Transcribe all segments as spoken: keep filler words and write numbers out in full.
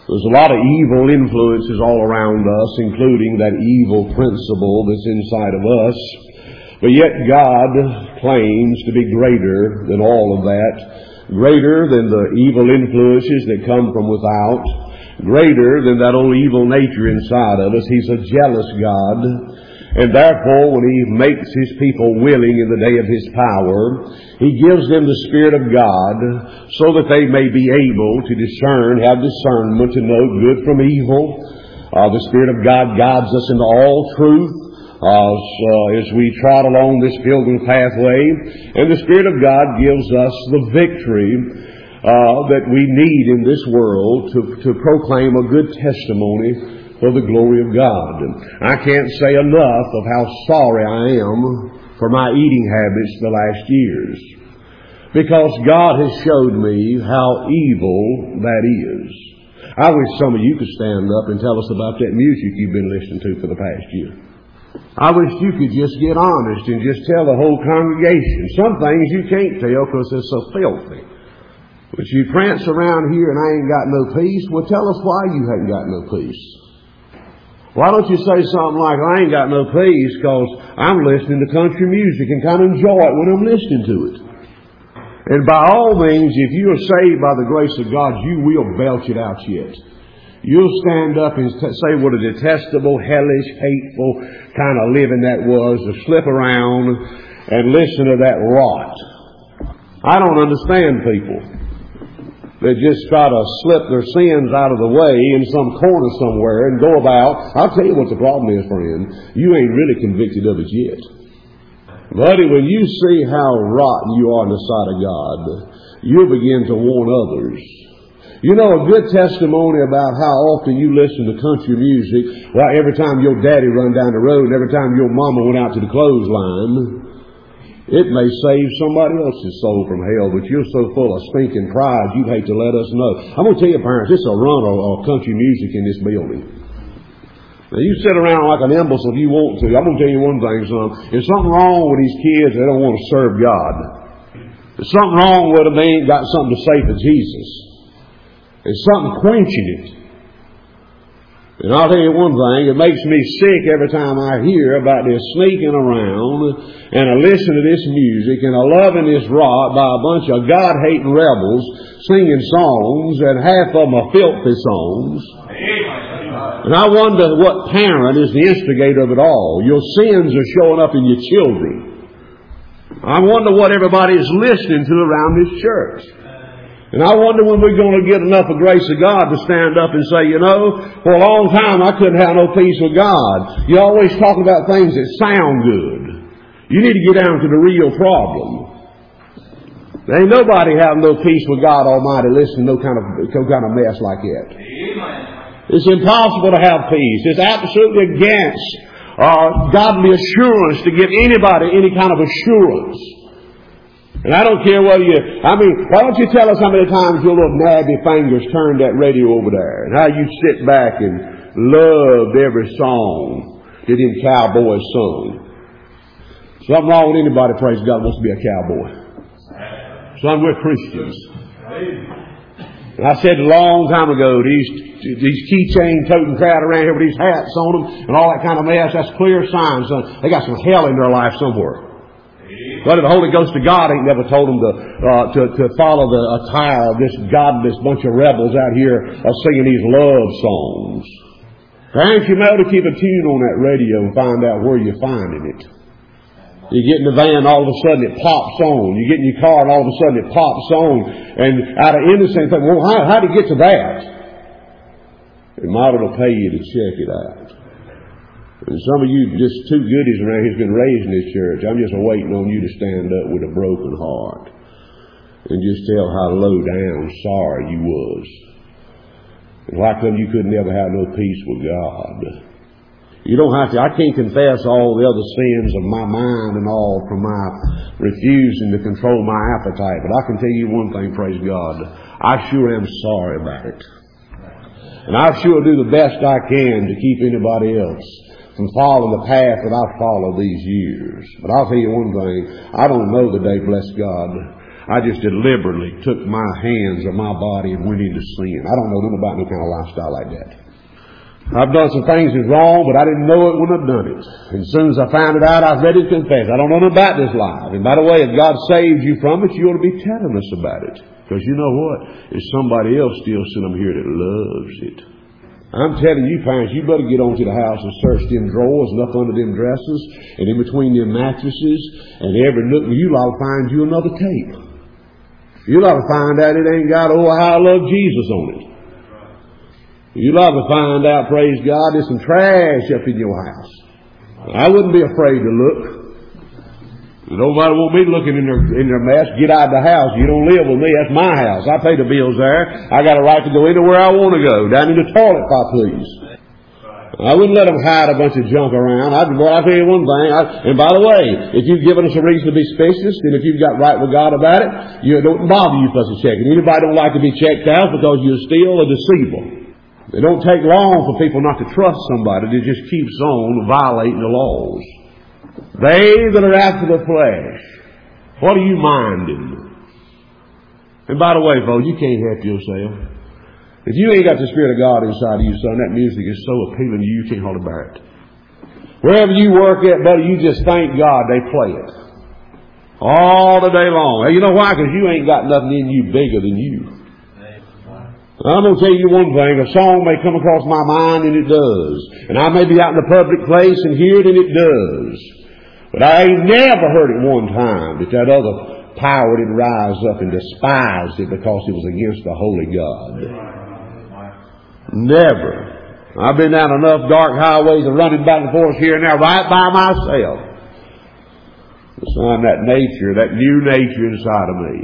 There's a lot of evil influences all around us, including that evil principle that's inside of us. But yet God claims to be greater than all of that, greater than the evil influences that come from without, greater than that old evil nature inside of us. He's a jealous God. And therefore, when He makes His people willing in the day of His power, He gives them the Spirit of God so that they may be able to discern, have discernment to know good from evil. Uh, the Spirit of God guides us into all truth uh, so as we trot along this pilgrim pathway. And the Spirit of God gives us the victory uh, that we need in this world to, to proclaim a good testimony for the glory of God. I can't say enough of how sorry I am for my eating habits the last years, because God has showed me how evil that is. I wish some of you could stand up and tell us about that music you've been listening to for the past year. I wish you could just get honest and just tell the whole congregation. Some things you can't tell because they're so filthy. But you prance around here and I ain't got no peace. Well, tell us why you haven't got no peace. Why don't you say something like, I ain't got no peace because I'm listening to country music and kind of enjoy it when I'm listening to it. And by all means, if you are saved by the grace of God, you will belch it out yet. You'll stand up and t- say what a detestable, hellish, hateful kind of living that was, to slip around and listen to that rot. I don't understand people that just try to slip their sins out of the way in some corner somewhere and go about. I'll tell you what the problem is, friend. You ain't really convicted of it yet. Buddy, when you see how rotten you are in the sight of God, you'll begin to warn others. You know, a good testimony about how often you listen to country music, well, every time your daddy run down the road, and every time your mama went out to the clothesline, it may save somebody else's soul from hell, but you're so full of stinking pride, you'd hate to let us know. I'm going to tell you, parents, it's a run of, of country music in this building. Now, you sit around like an imbecile if you want to. I'm going to tell you one thing, son. There's something wrong with these kids. They don't want to serve God. There's something wrong with them. They ain't got something to say for Jesus. There's something quenching it. And I'll tell you one thing, it makes me sick every time I hear about this sneaking around and I listen to this music and I loving this rot by a bunch of God-hating rebels singing songs, and half of them are filthy songs. And I wonder what parent is the instigator of it all. Your sins are showing up in your children. I wonder what everybody's listening to around this church. And I wonder when we're going to get enough of grace of God to stand up and say, you know, for a long time I couldn't have no peace with God. You always talk about things that sound good. You need to get down to the real problem. There ain't nobody having no peace with God Almighty listening to no kind of, no kind of mess like that. Amen. It's impossible to have peace. It's absolutely against uh, godly assurance to give anybody any kind of assurance. And I don't care whether you, I mean, why don't you tell us how many times your little nabby fingers turned that radio over there, and how you sit back and loved every song that them cowboys sung. Something wrong with anybody, praise God, wants to be a cowboy. Son, we're Christians. And I said a long time ago, these these keychain toting crowd around here with these hats on them and all that kind of mess, that's clear signs, son. They got some hell in their life somewhere. But the Holy Ghost of God ain't never told them to, uh, to, to follow the attire of this godless bunch of rebels out here uh, singing these love songs. Ain't you know to keep a tune on that radio and find out where you're finding it. You get in the van, all of a sudden it pops on. You get in your car and all of a sudden it pops on. And out of innocence, think, well, how, how did you get to that? It might have to pay you to check it out. And some of you just two goodies around here has been raised in this church. I'm just waiting on you to stand up with a broken heart and just tell how low down sorry you was. And why come you couldn't ever have no peace with God? You don't have to. I can't confess all the other sins of my mind and all from my refusing to control my appetite. But I can tell you one thing, praise God. I sure am sorry about it. And I sure do the best I can to keep anybody else from following the path that I've followed these years. But I'll tell you one thing. I don't know the day, bless God. I just deliberately took my hands or my body and went into sin. I don't know nothing about no kind of lifestyle like that. I've done some things that's wrong, but I didn't know it when I've done it. And as soon as I found it out, I was ready to confess. I don't know nothing about this life. And by the way, if God saved you from it, you ought to be telling us about it. Because you know what? There's somebody else still sitting here that loves it. I'm telling you, parents, you better get on to the house and search them drawers and up under them dresses and in between them mattresses and every nook. You'll ought to find you another tape. You'll ought to find out it ain't got, oh, how I love Jesus on it. You'll ought to find out, praise God, there's some trash up in your house. I wouldn't be afraid to look. Nobody want me looking in their, in their mess. Get out of the house. You don't live with me. That's my house. I pay the bills there. I got a right to go anywhere I want to go. Down in the toilet, if I please. I wouldn't let them hide a bunch of junk around. I'd, well, I'll tell you one thing. I, and by the way, if you've given us a reason to be suspicious, and if you've got right with God about it, you don't bother you fussing checking. Anybody don't like to be checked out because you're still a deceiver. It don't take long for people not to trust somebody that just keeps on violating the laws. They that are after the flesh, what are you minding? And by the way, folks, you can't help yourself. If you ain't got the Spirit of God inside of you, son, that music is so appealing to you, you can't hardly bear it. Wherever you work at, buddy, you just thank God they play it. All the day long. Hey, you know why? Because you ain't got nothing in you bigger than you. I'm going to tell you one thing. A song may come across my mind, and it does. And I may be out in a public place and hear it, and it does. But I ain't never heard it one time that that other power didn't rise up and despise it because it was against the holy God. Never. I've been down enough dark highways and running back and forth here and there right by myself. Son, that nature, that new nature inside of me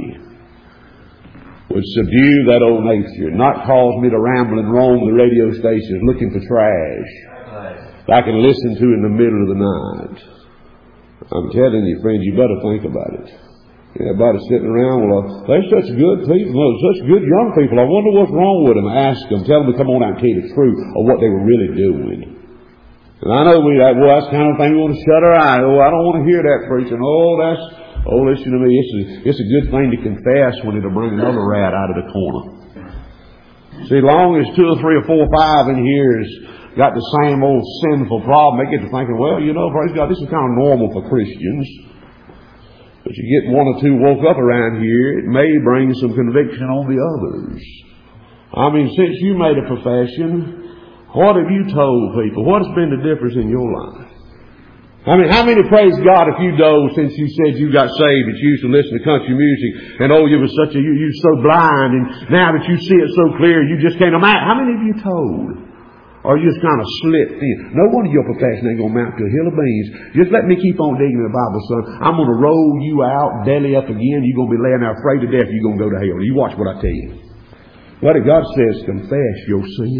would subdue that old nature, not cause me to ramble and roam the radio stations looking for trash that I can listen to in the middle of the night. I'm telling you, friends, you better think about it. Everybody sitting around, well, they're such good people, such good young people. I wonder what's wrong with them. Ask them, tell them to come on out and tell you the truth of what they were really doing. And I know we, well, that's the kind of thing we want to shut our eyes. Oh, I don't want to hear that preaching. Oh, that's, oh, listen to me. It's a, it's a good thing to confess when it'll bring another rat out of the corner. See, long as two or three or four or five in here is got the same old sinful problem, they get to thinking, well, you know, praise God, this is kind of normal for Christians. But you get one or two woke up around here, it may bring some conviction on the others. I mean, since you made a profession, what have you told people? What's been the difference in your life? I mean, how many, praise God, if you know, since you said you got saved, that you used to listen to country music, and oh, you were such a, you, you so blind, and now that you see it so clear, you just can't imagine. How many of you told? Or you just kind of slipped in? No wonder your profession ain't going to mount to a hill of beans. Just let me keep on digging in the Bible, son. I'm going to roll you out, belly up again. You're going to be laying there afraid to death. You're going to go to hell. You watch what I tell you. What if God says, confess your sin?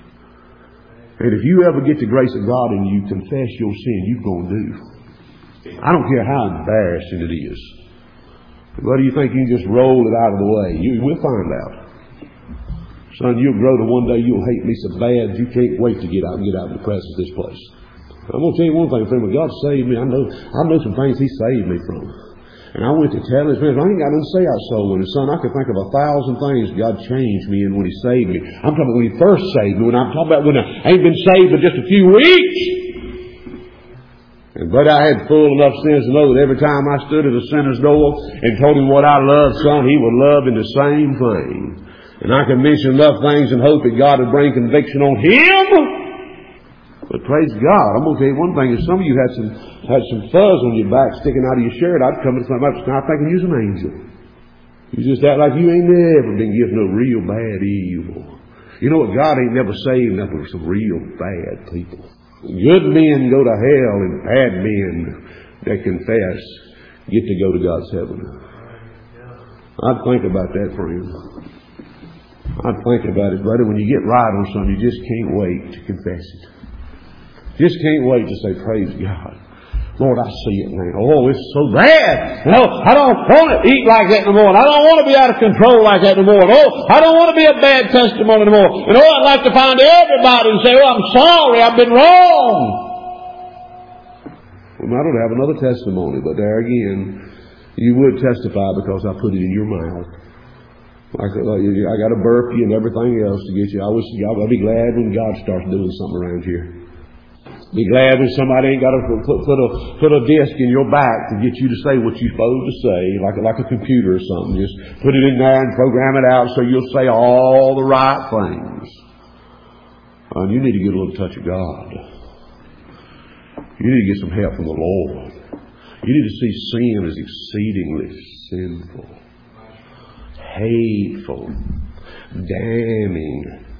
And if you ever get the grace of God in you, confess your sin, you're going to do. I don't care how embarrassing it is. What do you think you can just roll it out of the way? You, we'll find out. Son, you'll grow to one day you'll hate me so bad you can't wait to get out and get out of the presence of this place. I'm going to tell you one thing, friend. When God saved me, I know I know some things He saved me from. And I went to tell His friends, I ain't got nothing to say out soul winning. Son, I could think of a thousand things God changed me in when He saved me. I'm talking about when He first saved me. When I'm talking about when I ain't been saved for just a few weeks. And but I had full enough sense to know that every time I stood at a sinner's door and told him what I loved, son, he would love in the same thing. And I can mention enough things and hope that God would bring conviction on him. But praise God, I'm going to tell you one thing. If some of you had some had some fuzz on your back sticking out of your shirt, I'd come to somebody and start thinking you're an angel. You just act like you ain't never been given no real bad evil. You know what? God ain't never saved nothing for some real bad people. Good men go to hell and bad men that confess get to go to God's heaven. I'd think about that, friend. I'd think about it, brother. When you get right on something, you just can't wait to confess it. Just can't wait to say, praise God. Lord, I see it now. Oh, it's so bad. No, I don't want to eat like that no more. I don't want to be out of control like that no more. Oh, I don't want to be a bad testimony no more. And oh, I'd like to find everybody and say, oh, I'm sorry, I've been wrong. Well, I don't have another testimony, but there again, You would testify because I put it in your mouth. I got to burp you and everything else to get you. I wish I'll be glad when God starts doing something around here. Be glad when somebody ain't got to put, put a put a disc in your back to get you to say what you're supposed to say, like like a computer or something. Just put it in there and program it out so you'll say all the right things. And you need to get a little touch of God. You need to get some help from the Lord. You need to see sin as exceedingly sinful, hateful, damning,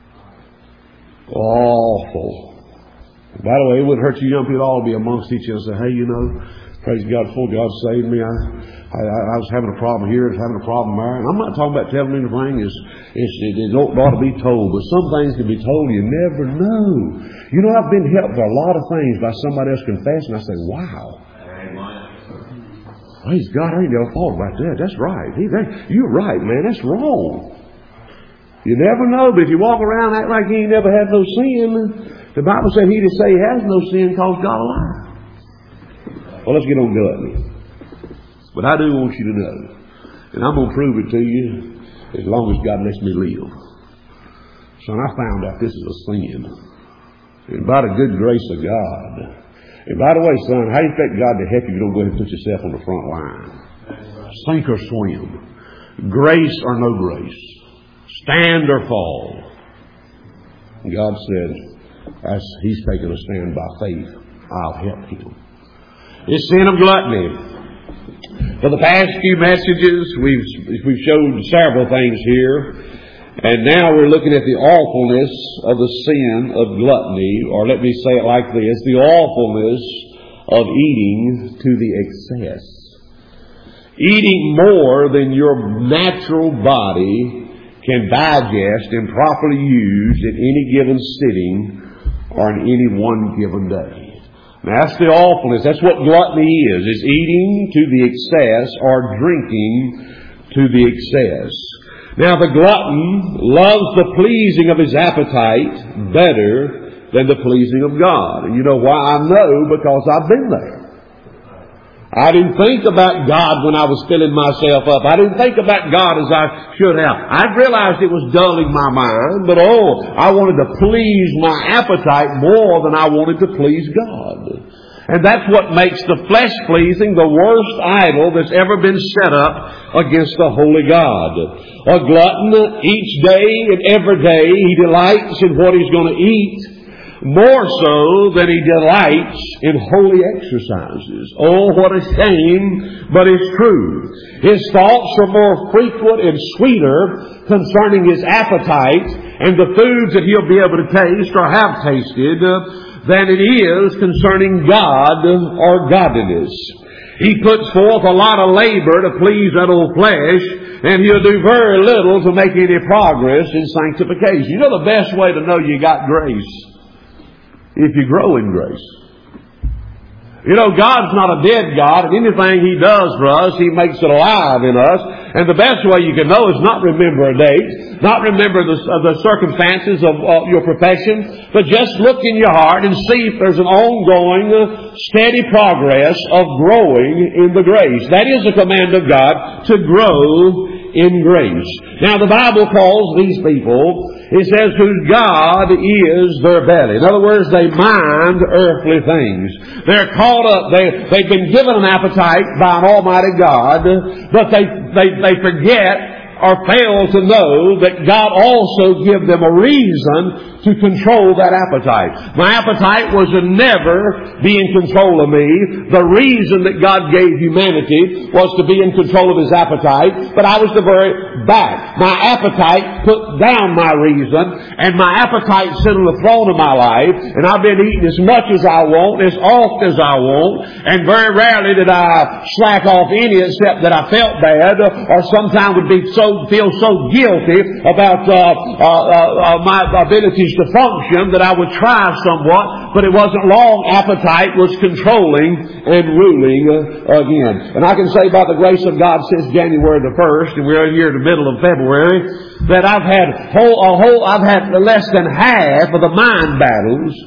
awful. By the way, it wouldn't hurt you young people all to be amongst each other and say, hey, you know, praise God, full God saved me. I, I, I was having a problem here, I was having a problem there. And I'm not talking about telling anything is it's, it, it ought to be told, but some things can be told you never know. You know, I've been helped for a lot of things by somebody else confessing. I say, wow. Praise God, I ain't never thought about that. That's right. He, that, you're right, man. That's wrong. You never know, but if you walk around act like you ain't never had no sin, the Bible said he that say he has no sin calls God a liar. Well, let's get on gluttony. But I do want you to know, and I'm going to prove it to you as long as God lets me live. Son, I found out this is a sin. And by the good grace of God. And by the way, son, how do you expect God to help you if you don't go ahead and put yourself on the front line? Sink or swim. Grace or no grace. Stand or fall. God said, as He's taken a stand by faith, I'll help him. This sin of gluttony. For the past few messages, we've we've showed several things here, and now we're looking at the awfulness of the sin of gluttony, or let me say it like this: the awfulness of eating to the excess. Eating more than your natural body can digest and properly use at any given sitting or in any one given day. Now, that's the awfulness. That's what gluttony is. It's eating to the excess or drinking to the excess. Now, the glutton loves the pleasing of his appetite better than the pleasing of God. And you know why I know? Because I've been there. I didn't think about God when I was filling myself up. I didn't think about God as I should have. I realized it was dulling my mind, but oh, I wanted to please my appetite more than I wanted to please God. And that's what makes the flesh pleasing the worst idol that's ever been set up against the holy God. A glutton, each day and every day, he delights in what he's going to eat, more so than he delights in holy exercises. Oh, what a shame, but it's true. His thoughts are more frequent and sweeter concerning his appetite and the foods that he'll be able to taste or have tasted than it is concerning God or godliness. He puts forth a lot of labor to please that old flesh, and he'll do very little to make any progress in sanctification. You know the best way to know you got grace? If you grow in grace. You know, God's not a dead God, and anything He does for us, He makes it alive in us. And the best way you can know is not remember a date, not remember the, uh, the circumstances of uh, your profession, but just look in your heart and see if there's an ongoing, uh, steady progress of growing in the grace. That is the command of God, to grow in grace. Now, the Bible calls these people, it says, whose God is their belly. In other words, they mind earthly things. They're caught up, they, they've been given an appetite by an almighty God, but they, they, they forget or fail to know that God also give them a reason to control that appetite. My appetite was to never be in control of me. The reason that God gave humanity was to be in control of His appetite, but I was the very back. My appetite put down my reason, and my appetite sit on the throne of my life, and I've been eating as much as I want, as often as I want, and very rarely did I slack off any except that I felt bad, or sometimes would be so feel so guilty about uh, uh, uh, my abilities to function that I would try somewhat, but it wasn't long. Appetite was controlling and ruling uh, again. And I can say by the grace of God since January the first, and we're here in the middle of February, that I've had whole, a whole, I've had less than half of the mind battles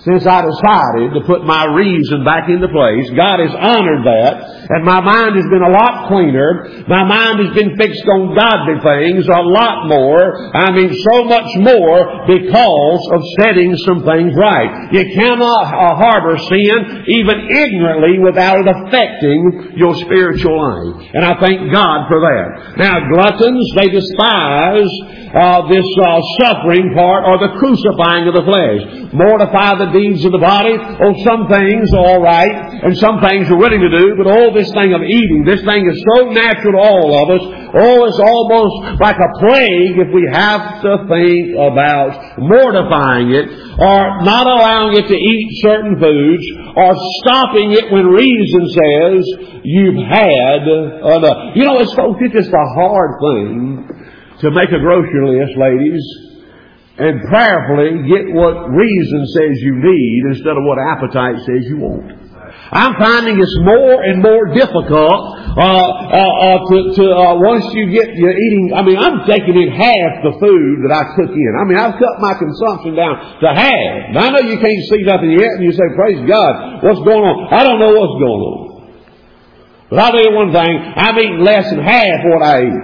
since I decided to put my reason back into place. God has honored that, and my mind has been a lot cleaner. My mind has been fixed on godly things a lot more. I mean, so much more because of setting some things right. You cannot uh, harbor sin, even ignorantly, without it affecting your spiritual life. And I thank God for that. Now, gluttons, they despise uh, this uh, suffering part, or the crucifying of the flesh. Mortify the deeds of the body. Oh, some things are all right, and some things you're willing to do, but oh, this thing of eating, this thing is so natural to all of us. Oh, it's almost like a plague if we have to think about mortifying it, or not allowing it to eat certain foods, or stopping it when reason says you've had enough. You know, it's, folks, it's just a hard thing to make a grocery list, ladies, and prayerfully get what reason says you need instead of what appetite says you want. I'm finding it's more and more difficult uh, uh, uh, to, to uh, once you get you're eating. I mean, I'm taking in half the food that I took in. I mean, I've cut my consumption down to half. Now, I know you can't see nothing yet, and you say, "Praise God, what's going on?" I don't know what's going on, but I'll tell you one thing: I'm eating less than half what I eat.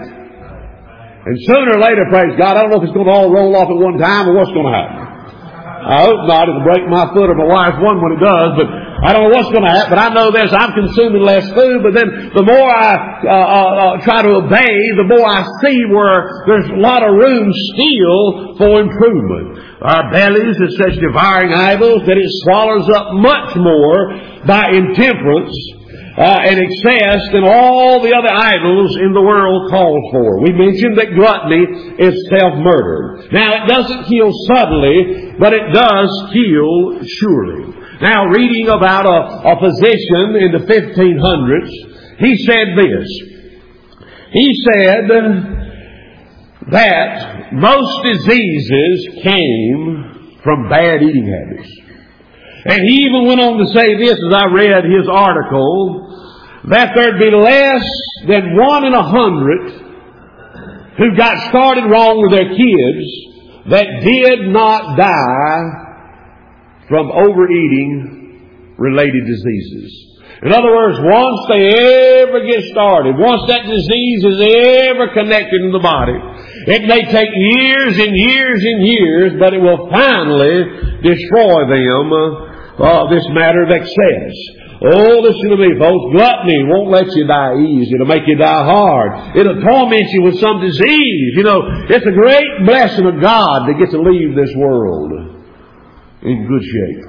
And sooner or later, praise God, I don't know if it's going to all roll off at one time or what's going to happen. I hope not. It'll break my foot or my wife's one when it does, but I don't know what's going to happen. But I know this, I'm consuming less food, but then the more I uh, uh, uh, try to obey, the more I see where there's a lot of room still for improvement. Our bellies are such devouring idols that it swallows up much more by intemperance Uh, and excess than all the other idols in the world calls for. We mentioned that gluttony is self-murder. Now, it doesn't kill suddenly, but it does kill surely. Now, reading about a, a physician in the fifteen hundreds, he said this. He said that most diseases came from bad eating habits. And he even went on to say this, as I read his article, that there'd be less than one in a hundred who got started wrong with their kids that did not die from overeating related diseases. In other words, once they ever get started, once that disease is ever connected in the body, it may take years and years and years, but it will finally destroy them. Uh, Oh, this matter of excess. Oh, listen to me, folks. Gluttony won't let you die easy. It'll make you die hard. It'll torment you with some disease. You know, it's a great blessing of God to get to leave this world in good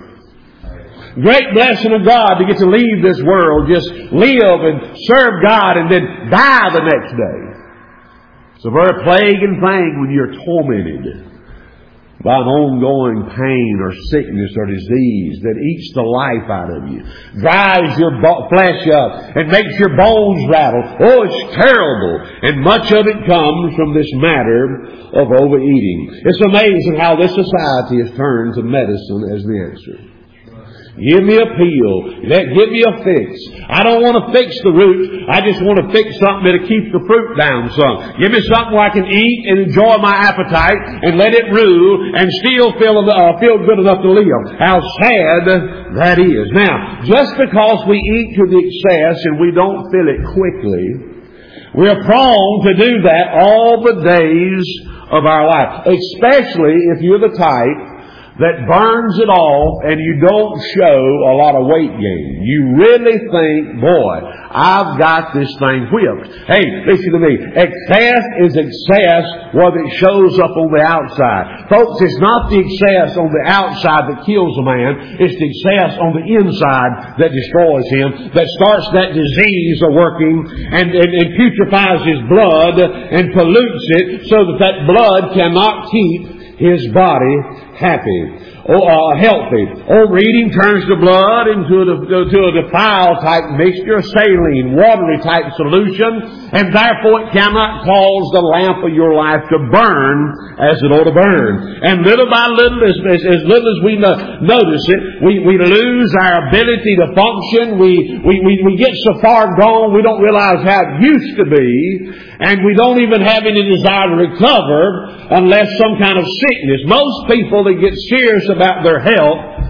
shape. Great blessing of God to get to leave this world, just live and serve God and then die the next day. It's a very plaguing thing when you're tormented by an ongoing pain or sickness or disease that eats the life out of you, dries your bo- flesh up, and makes your bones rattle. Oh, it's terrible. And much of it comes from this matter of overeating. It's amazing how this society has turned to medicine as the answer. Give me a pill. Give me a fix. I don't want to fix the root. I just want to fix something that'll keep the fruit down some. Give me something where I can eat and enjoy my appetite and let it rule and still feel, uh, feel good enough to live. How sad that is. Now, just because we eat to the excess and we don't fill it quickly, we're prone to do that all the days of our life. Especially if you're the type that burns it off and you don't show a lot of weight gain. You really think, boy, I've got this thing whipped. Hey, listen to me. Excess is excess whether it shows up on the outside. Folks, it's not the excess on the outside that kills a man. It's the excess on the inside that destroys him, that starts that disease a working and, and, and putrefies his blood and pollutes it so that that blood cannot keep his body happy, or uh, healthy. Overeating turns the blood into a, to a defiled type mixture, saline, watery type solution, and therefore it cannot cause the lamp of your life to burn as it ought to burn. And little by little, as, as, as little as we no, notice it, we, we lose our ability to function. We, we, we, we get so far gone we don't realize how it used to be, and we don't even have any desire to recover unless some kind of sickness. Most people that get serious about their health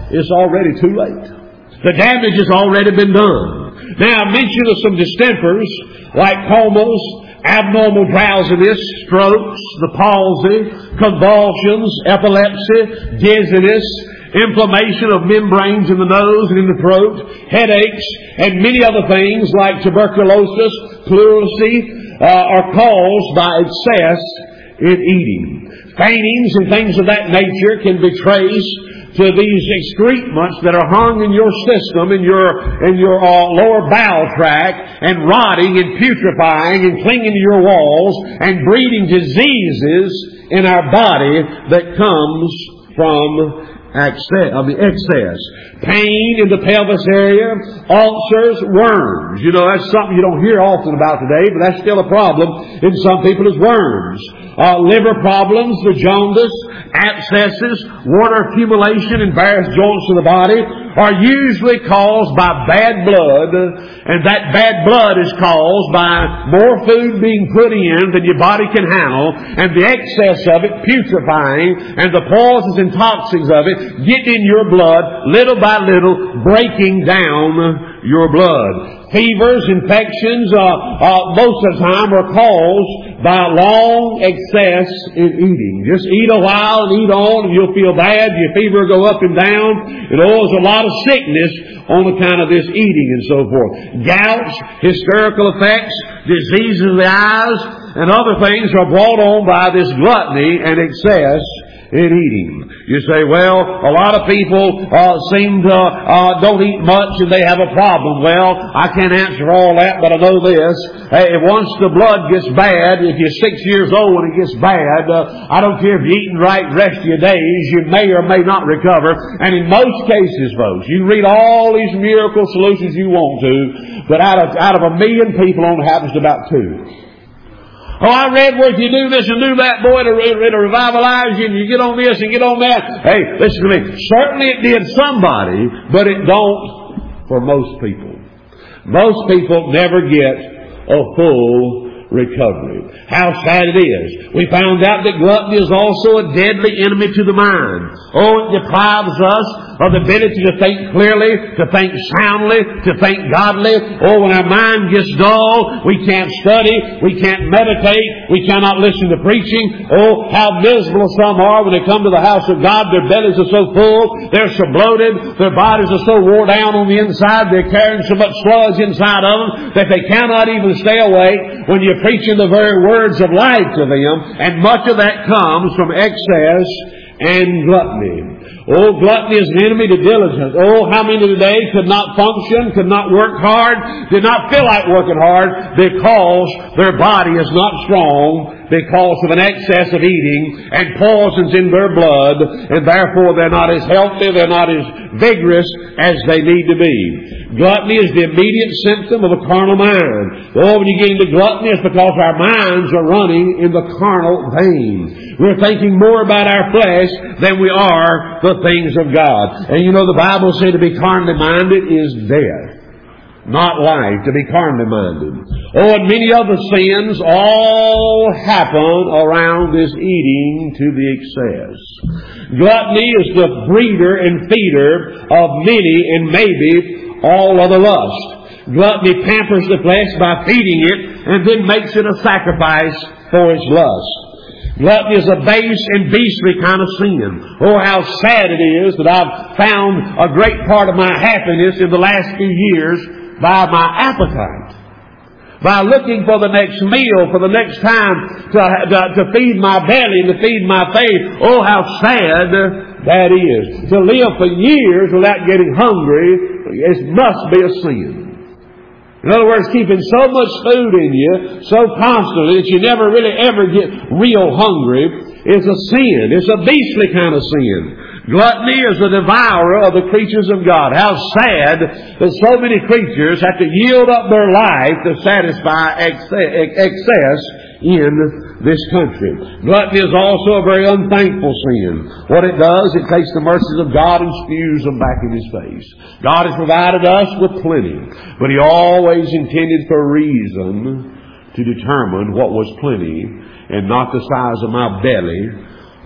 it's already too late. The damage has already been done. Now, I mentioned of some distempers like comas, abnormal drowsiness, strokes, the palsy, convulsions, epilepsy, dizziness, inflammation of membranes in the nose and in the throat, headaches, and many other things like tuberculosis, pleurisy, uh, are caused by excess in eating. Faintings and things of that nature can be traced to these excrements that are hung in your system, in your in your uh, lower bowel tract, and rotting and putrefying and clinging to your walls and breeding diseases in our body that comes from excess. I mean, excess. Pain in the pelvis area, ulcers, worms. You know, that's something you don't hear often about today, but that's still a problem in some people is worms. Uh, liver problems, the jaundice, abscesses, water accumulation in various joints of the body are usually caused by bad blood, and that bad blood is caused by more food being put in than your body can handle, and the excess of it putrefying, and the poisons and toxins of it get in your blood little by little, breaking down your blood. Fevers, infections, uh, uh, most of the time are caused by long excess in eating. Just eat a while and eat on and you'll feel bad. Your fever will go up and down. You know, there's a lot of sickness on account of this eating and so forth. Gouts, hysterical effects, diseases of the eyes, and other things are brought on by this gluttony and excess in eating. You say, well, a lot of people uh, seem to uh, don't eat much and they have a problem. Well, I can't answer all that, but I know this. Hey, once the blood gets bad, if you're six years old and it gets bad, uh, I don't care if you're eating right the rest of your days, you may or may not recover. And in most cases, folks, you can read all these miracle solutions you want to, but out of, out of a million people, it only happens to about two. Oh, I read where if you do this and do that, boy, it'll, it'll revitalize you, and you get on this and get on that. Hey, listen to me. Certainly it did somebody, but it don't for most people. Most people never get a full recovery. How sad it is. We found out that gluttony is also a deadly enemy to the mind. Oh, it deprives us of the ability to think clearly, to think soundly, to think godly. Oh, when our mind gets dull, we can't study, we can't meditate, we cannot listen to preaching. Oh, how miserable some are when they come to the house of God. Their bellies are so full, they're so bloated, their bodies are so wore down on the inside, they're carrying so much sludge inside of them that they cannot even stay awake when you're preaching the very words of life to them. And much of that comes from excess and gluttony. Oh, gluttony is an enemy to diligence. Oh, how many today could not function, could not work hard, did not feel like working hard because their body is not strong because of an excess of eating and poisons in their blood, and therefore they're not as healthy, they're not as vigorous as they need to be. Gluttony is the immediate symptom of a carnal mind. Oh, when you get into gluttony, it's because our minds are running in the carnal vein. We're thinking more about our flesh than we are the things of God. And you know the Bible says to be carnally minded is death, not life, to be carnally minded. Oh, and many other sins all happen around this eating to the excess. Gluttony is the breeder and feeder of many and maybe all other lust. Gluttony pampers the flesh by feeding it and then makes it a sacrifice for its lust. Gluttony is a base and beastly kind of sin. Oh, how sad it is that I've found a great part of my happiness in the last few years by my appetite. By looking for the next meal, for the next time to, to, to feed my belly and to feed my faith. Oh, how sad that is. To live for years without getting hungry, it must be a sin. In other words, keeping so much food in you, so constantly, that you never really ever get real hungry, is a sin. It's a beastly kind of sin. Gluttony is the devourer of the creatures of God. How sad that so many creatures have to yield up their life to satisfy excess in this country. Gluttony is also a very unthankful sin. What it does, it takes the mercies of God and spews them back in His face. God has provided us with plenty, but He always intended for a reason to determine what was plenty and not the size of my belly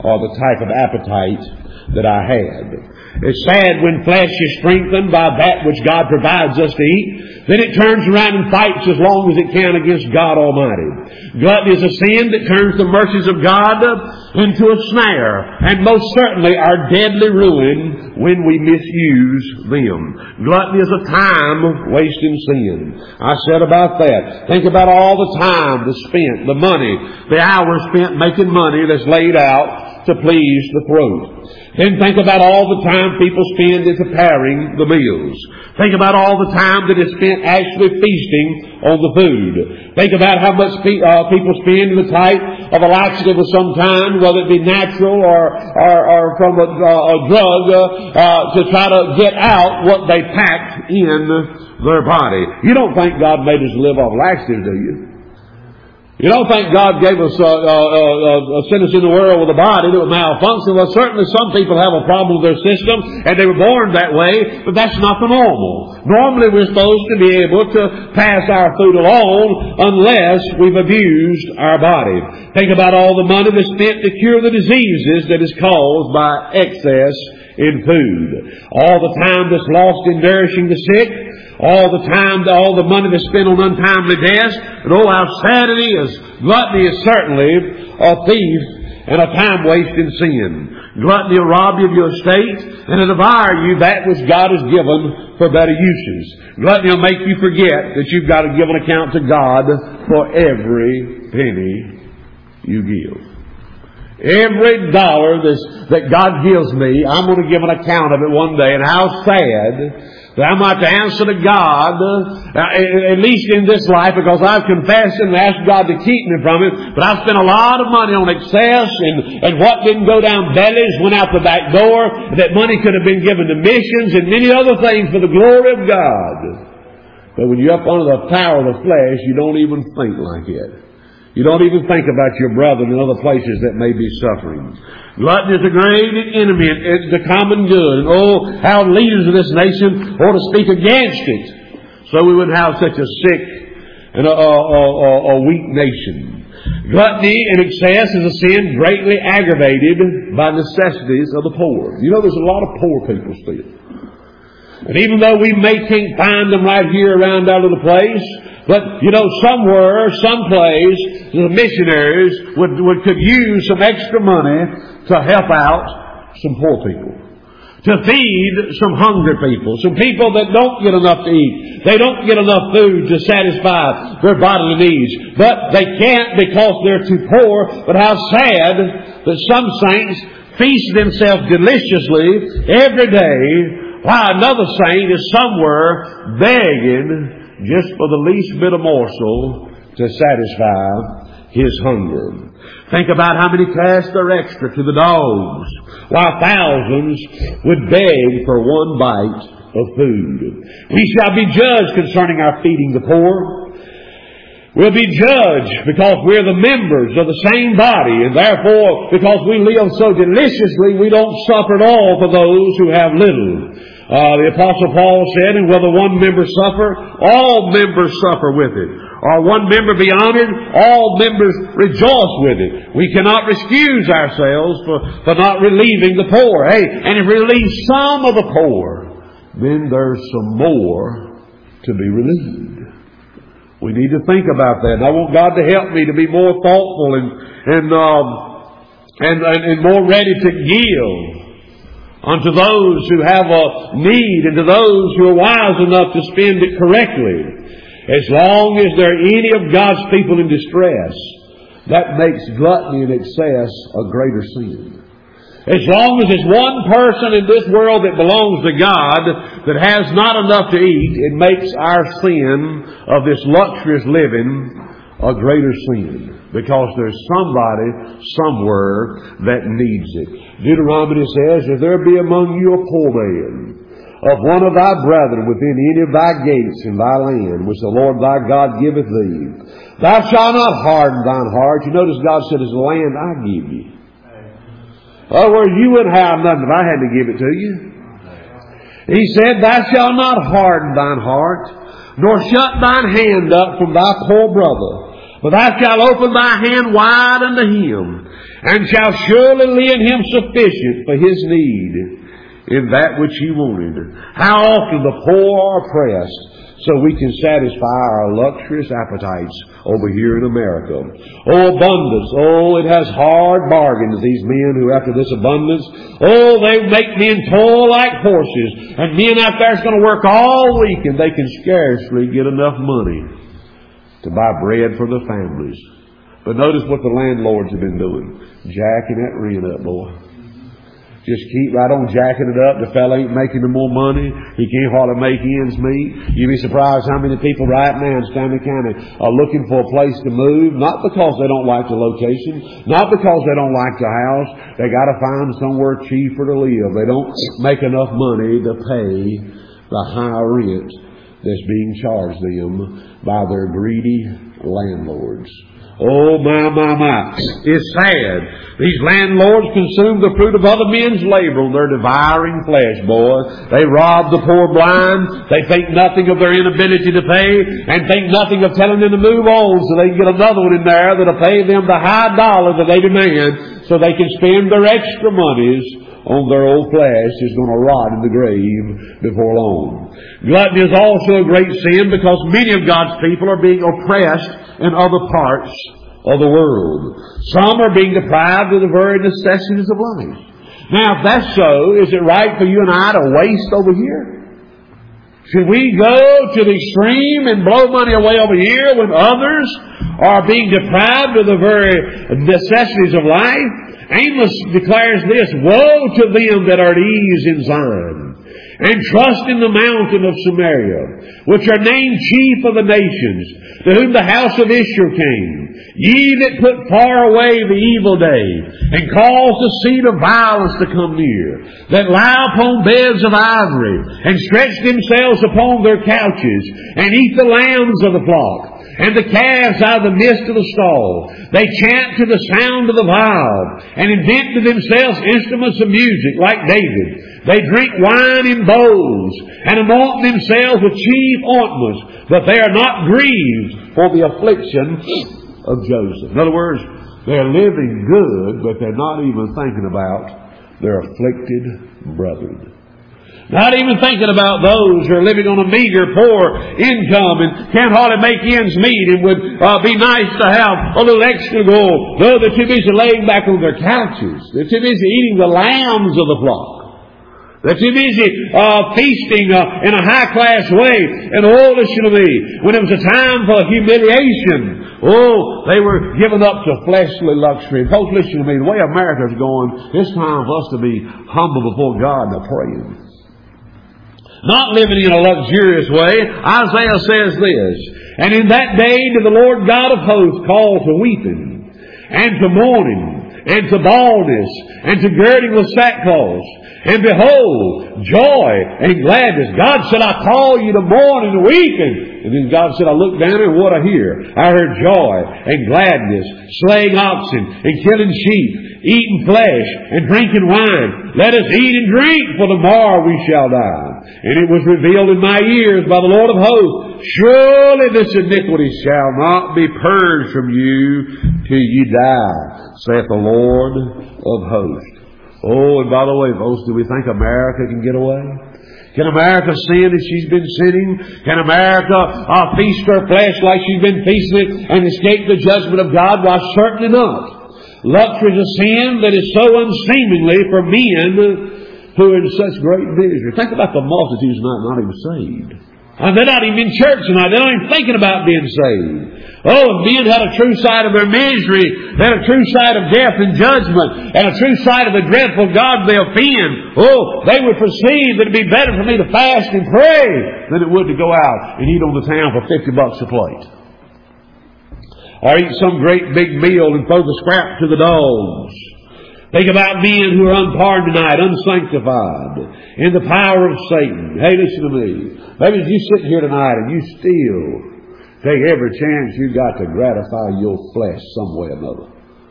or the type of appetite that I had. It's sad when flesh is strengthened by that which God provides us to eat, then it turns around and fights as long as it can against God Almighty. Gluttony is a sin that turns the mercies of God into a snare, and most certainly our deadly ruin when we misuse them. Gluttony is a time wasting sin. I said about that. Think about all the time that's spent, the money, the hours spent making money that's laid out to please the throat. Then think about all the time people spend in preparing the meals. Think about all the time that is spent actually feasting on the food. Think about how much pe- uh, people spend in the type of a laxative of some kind, whether it be natural or or, or from a, uh, a drug, uh, uh, to try to get out what they packed in their body. You don't think God made us live off laxatives, do you? You don't think God gave us a, a, a, a sentence in the world with a body that would malfunction? Well, certainly some people have a problem with their system, and they were born that way, but that's not the normal. Normally we're supposed to be able to pass our food along unless we've abused our body. Think about all the money that's spent to cure the diseases that is caused by excess in food. All the time that's lost in nourishing the sick. All the time, all the money that's spent on untimely deaths. And oh, how sad it is. Gluttony is certainly a thief and a time-wasting sin. Gluttony will rob you of your estate and it'll devour you that which God has given for better uses. Gluttony will make you forget that you've got to give an account to God for every penny you give. Every dollar that's, that God gives me, I'm going to give an account of it one day. And how sad that I'm going to have to answer to God, uh, at least in this life, because I've confessed and asked God to keep me from it. But I've spent a lot of money on excess, and, and what didn't go down bellies went out the back door. That money could have been given to missions and many other things for the glory of God. But when you're up under the power of the flesh, you don't even think like it. You don't even think about your brother in other places that may be suffering. Gluttony is a great enemy. It's the common good. And oh, how leaders of this nation ought to speak against it, so we wouldn't have such a sick and a, a, a, a weak nation. Gluttony in excess is a sin greatly aggravated by necessities of the poor. You know, there's a lot of poor people still. And even though we may can't find them right here around our little place, but, you know, somewhere, someplace, the missionaries would, would could use some extra money to help out some poor people. To feed some hungry people. Some people that don't get enough to eat. They don't get enough food to satisfy their bodily needs. But they can't because they're too poor. But how sad that some saints feast themselves deliciously every day, while another saint is somewhere begging just for the least bit of morsel to satisfy his hunger. Think about how many cast their extra to the dogs, while thousands would beg for one bite of food. We shall be judged concerning our feeding the poor. We'll be judged because we're the members of the same body, and therefore, because we live so deliciously, we don't suffer at all for those who have little. Uh, the Apostle Paul said, and whether one member suffer, all members suffer with it. Or one member be honored, all members rejoice with it. We cannot excuse ourselves for, for not relieving the poor. Hey, and if we relieve some of the poor, then there's some more to be relieved. We need to think about that. And I want God to help me to be more thoughtful and, and, um, and, and, and more ready to give unto those who have a need and to those who are wise enough to spend it correctly. As long as there are any of God's people in distress, that makes gluttony and excess a greater sin. As long as there's one person in this world that belongs to God that has not enough to eat, it makes our sin of this luxurious living a greater sin. Because there's somebody somewhere that needs it. Deuteronomy says, if there be among you a poor man, of one of thy brethren within any of thy gates in thy land, which the Lord thy God giveth thee, thou shalt not harden thine heart. You notice God said, it's the land I give you. In other words, you wouldn't have nothing if I had to give it to you. He said, thou shalt not harden thine heart, nor shut thine hand up from thy poor brother. But thou shalt open thy hand wide unto him, and shall surely lend him sufficient for his need in that which he wanted. How often the poor are oppressed so we can satisfy our luxurious appetites over here in America. Oh, abundance. Oh, it has hard bargains, these men who after this abundance, oh, they make men toil like horses. And men out there is going to work all week and they can scarcely get enough money to buy bread for their families. But notice what the landlords have been doing. Jacking that rent up, boy. Just keep right on jacking it up. The fella ain't making no more money. He can't hardly make ends meet. You'd be surprised how many people right now in Stanley County are looking for a place to move. Not because they don't like the location. Not because they don't like the house. They got to find somewhere cheaper to live. They don't make enough money to pay the high rent that's being charged them by their greedy landlords. Oh, my, my, my. It's sad. These landlords consume the fruit of other men's labor on their devouring flesh, boy. They rob the poor blind. They think nothing of their inability to pay and think nothing of telling them to move on so they can get another one in there that'll pay them the high dollar that they demand so they can spend their extra monies on their old flesh is going to rot in the grave before long. Gluttony is also a great sin because many of God's people are being oppressed in other parts of the world. Some are being deprived of the very necessities of life. Now, if that's so, is it right for you and I to waste over here? Should we go to the extreme and blow money away over here when others are being deprived of the very necessities of life? Amos declares this, woe to them that are at ease in Zion, and trust in the mountain of Samaria, which are named chief of the nations, to whom the house of Israel came. Ye that put far away the evil day, and cause the seed of violence to come near, that lie upon beds of ivory, and stretch themselves upon their couches, and eat the lambs of the flock, and the calves out of the midst of the stall. They chant to the sound of the viol, and invent to themselves instruments of music like David. They drink wine in bowls, and anoint themselves with chief ointments, but they are not grieved for the affliction of Joseph. In other words, they're living good, but they're not even thinking about their afflicted brethren. Not even thinking about those who are living on a meager, poor income and can't hardly make ends meet and would uh, be nice to have a little extra gold. No, they're too busy laying back on their couches. They're too busy eating the lambs of the flock. They're too busy uh, feasting uh, in a high-class way. And oh, listen to me, when it was a time for humiliation, oh, they were given up to fleshly luxury. Folks, listen to me, the way America's going, it's time for us to be humble before God and praying. Not living in a luxurious way. Isaiah says this, and in that day did the Lord God of hosts call to weeping, and to mourning, and to baldness, and to girding with sackcloth. And behold, joy and gladness. God said, I call you to mourn and weeping. And then God said, I looked down and what I hear? I heard joy and gladness, slaying oxen and killing sheep, eating flesh and drinking wine. Let us eat and drink, for tomorrow we shall die. And it was revealed in my ears by the Lord of hosts, surely this iniquity shall not be purged from you till ye die, saith the Lord of hosts. Oh, and by the way, folks, do we think America can get away? Can America sin as she's been sinning? Can America uh, feast her flesh like she's been feasting it and escape the judgment of God? Why, certainly not. Luxury is a sin that is so unseemly for men who are in such great misery. Think about the multitudes tonight not even saved. And they're not even in church tonight. They're not even thinking about being saved. Oh, if men had a true sight of their misery, they had a true sight of death and judgment, and a true sight of the dreadful God they offend, oh, they would perceive that it would be better for me to fast and pray than it would to go out and eat on the town for fifty bucks a plate. Or eat some great big meal and throw the scrap to the dogs. Think about men who are unpardoned tonight, unsanctified, in the power of Satan. Hey, listen to me. Maybe you sit here tonight and you still take every chance you've got to gratify your flesh some way or another.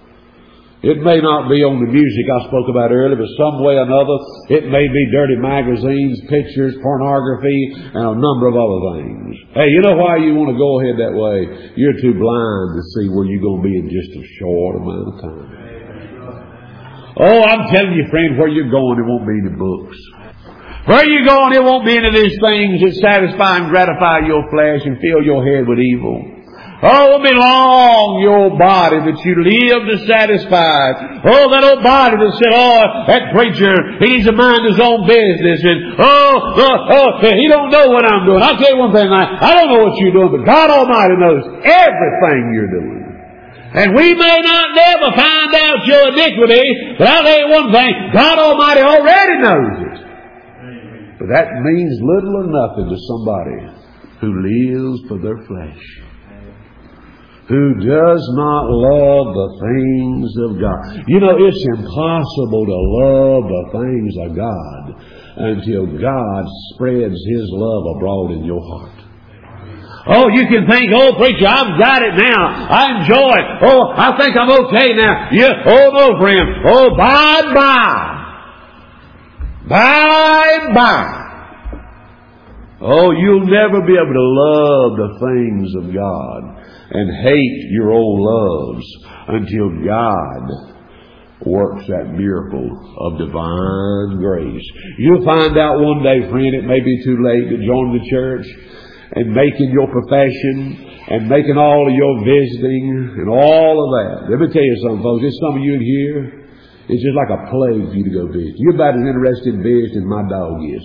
It may not be on the music I spoke about earlier, but some way or another, it may be dirty magazines, pictures, pornography, and a number of other things. Hey, you know why you want to go ahead that way? You're too blind to see where you're going to be in just a short amount of time. Oh, I'm telling you, friend, where you're going, there won't be any books. Where you're going, there won't be any of these things that satisfy and gratify your flesh and fill your head with evil. Oh, it won't be long, your body, that you live dissatisfied. Oh, that old body that said, oh, that preacher, he needs to mind his own business. And, oh, oh, oh, he don't know what I'm doing. I'll tell you one thing, I, I don't know what you're doing, but God Almighty knows everything you're doing. And we may not never find out your iniquity, but I'll tell you one thing, God Almighty already knows it. But that means little or nothing to somebody who lives for their flesh, who does not love the things of God. You know, it's impossible to love the things of God until God spreads His love abroad in your heart. Oh, you can think, oh, preacher, I've got it now. I enjoy it. Oh, I think I'm okay now. Yeah. Oh, no, friend. Oh, by and by. By and by. Oh, you'll never be able to love the things of God and hate your old loves until God works that miracle of divine grace. You'll find out one day, friend, it may be too late to join the church and making your profession and making all of your visiting and all of that. Let me tell you something, folks. There's some of you in here, it's just like a plague for you to go visit. You're about as interested in visiting as my dog is.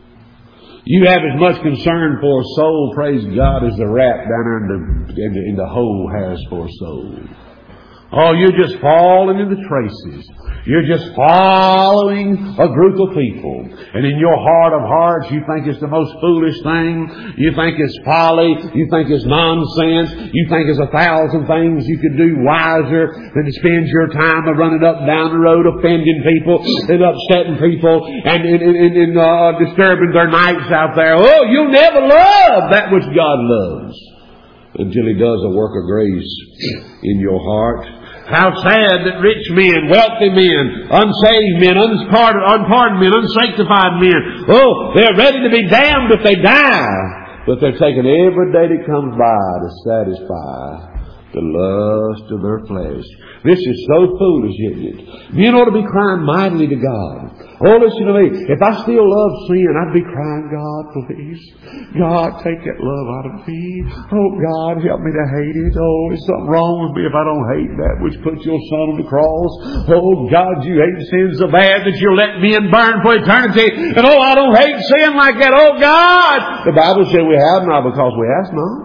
You have as much concern for a soul, praise God, as the rat down there in the, in the, in the hole has for a soul. Oh, you're just falling in the traces. You're just following a group of people. And in your heart of hearts, you think it's the most foolish thing. You think it's folly. You think it's nonsense. You think there's a thousand things you could do wiser than to spend your time of running up and down the road offending people and upsetting people and, and, and, and uh, disturbing their nights out there. Oh, you'll never love that which God loves until He does a work of grace in your heart. How sad that rich men, wealthy men, unsaved men, unpardoned, unpardoned men, unsanctified men, oh, they're ready to be damned if they die. But they're taking every day that comes by to satisfy the lust of their flesh. This is so foolish, isn't it? Men ought to be crying mightily to God. Oh, listen to me. If I still love sin, I'd be crying, God, please. God, take that love out of me. Oh, God, help me to hate it. Oh, is something wrong with me if I don't hate that which put your Son on the cross? Oh, God, you hate sin so bad that you'll let men burn for eternity. And oh, I don't hate sin like that. Oh, God. The Bible said we have not because we ask not.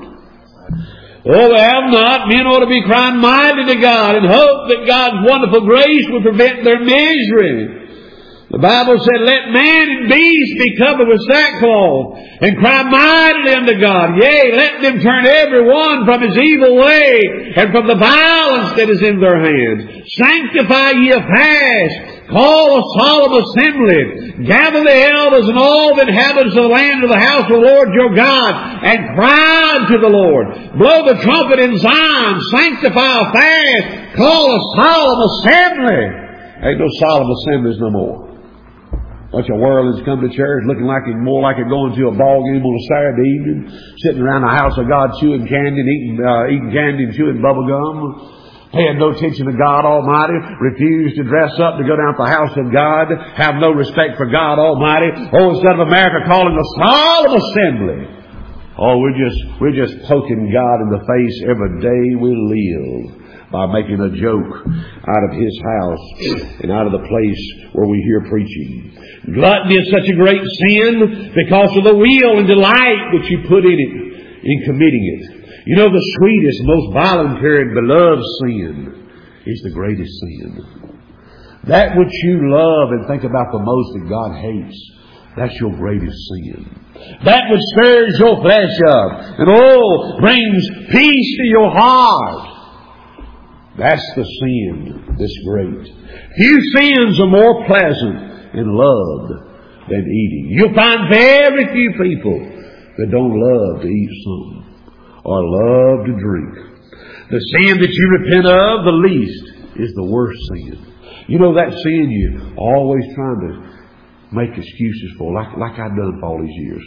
Oh, we have not. Men ought to be crying mightily to God and hope that God's wonderful grace will prevent their misery. The Bible said, let man and beast be covered with sackcloth and cry mightily unto God. Yea, let them turn every one from his evil way and from the violence that is in their hands. Sanctify ye a fast. Call a solemn assembly. Gather the elders and all the inhabitants of the land of the house of the Lord your God and cry unto the Lord. Blow the trumpet in Zion. Sanctify a fast. Call a solemn assembly. Ain't no solemn assemblies no more. Bunch of worldlings come to church looking like it, more like it going to a ball game on a Saturday evening, sitting around the house of God chewing candy and eating, uh, eating candy and chewing bubble gum, paying no attention to God Almighty, refuse to dress up to go down to the house of God, have no respect for God Almighty. Oh, instead of America calling a solemn assembly. Oh, we're just, we're just poking God in the face every day we live by making a joke out of His house and out of the place where we hear preaching. Gluttony is such a great sin because of the will and delight that you put in it, in committing it. You know, the sweetest, most voluntary and beloved sin is the greatest sin. That which you love and think about the most that God hates, that's your greatest sin. That which stirs your flesh up and oh, brings peace to your heart. That's the sin that's great. Few sins are more pleasant and loved than eating. You'll find very few people that don't love to eat something or love to drink. The sin that you repent of the least is the worst sin. You know that sin you're always trying to make excuses for, like, like I've done for all these years.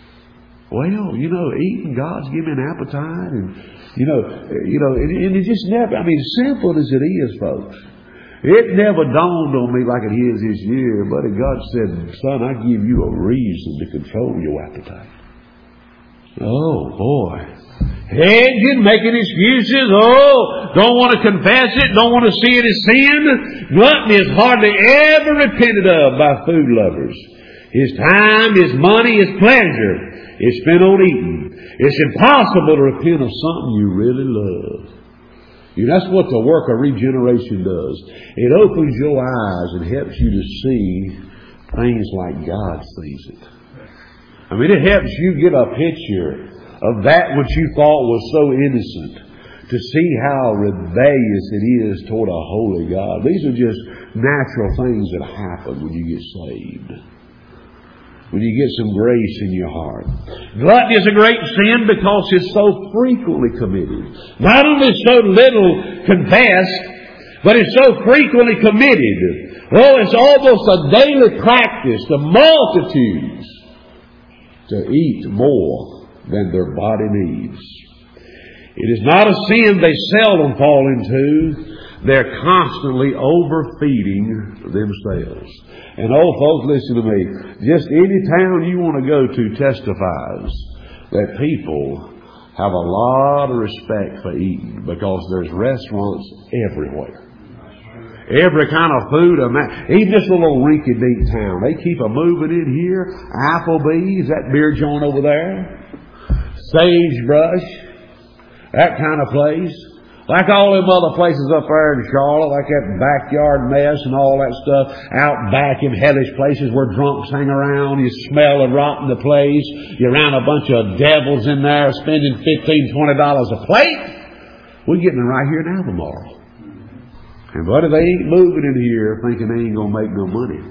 Well, you know, eating, God's given me an appetite, and you know, you know, and, and it just never. I mean, simple as it is, folks, It never dawned on me like it is this year, but God said, son, I give you a reason to control your appetite. Oh, boy. Hedging, making excuses. Oh, don't want to confess it. Don't want to see it as sin. Gluttony is hardly ever repented of by food lovers. His time, his money, his pleasure is spent on eating. It's impossible to repent of something you really love. You know, that's what the work of regeneration does. It opens your eyes and helps you to see things like God sees it. I mean, it helps you get a picture of that which you thought was so innocent, to see how rebellious it is toward a holy God. These are just natural things that happen when you get saved, when you get some grace in your heart. Gluttony is a great sin because it's so frequently committed. Not only so little confessed, but it's so frequently committed. Oh, it's almost a daily practice. The multitudes to eat more than their body needs. It is not a sin they seldom fall into. They're constantly overfeeding themselves. And oh, folks, listen to me. Just any town you want to go to testifies that people have a lot of respect for eating, because there's restaurants everywhere. Every kind of food. Even this little rinky-dink town, they keep a moving in here. Applebee's, that beer joint over there. Sagebrush, that kind of place. Like all them other places up there in Charlotte, like that backyard mess and all that stuff. Out back in hellish places where drunks hang around. You smell of rotting the place. You're around a bunch of devils in there spending fifteen, twenty dollars a plate. We're getting them right here in Albemarle. And buddy, they ain't moving in here thinking they ain't going to make no money.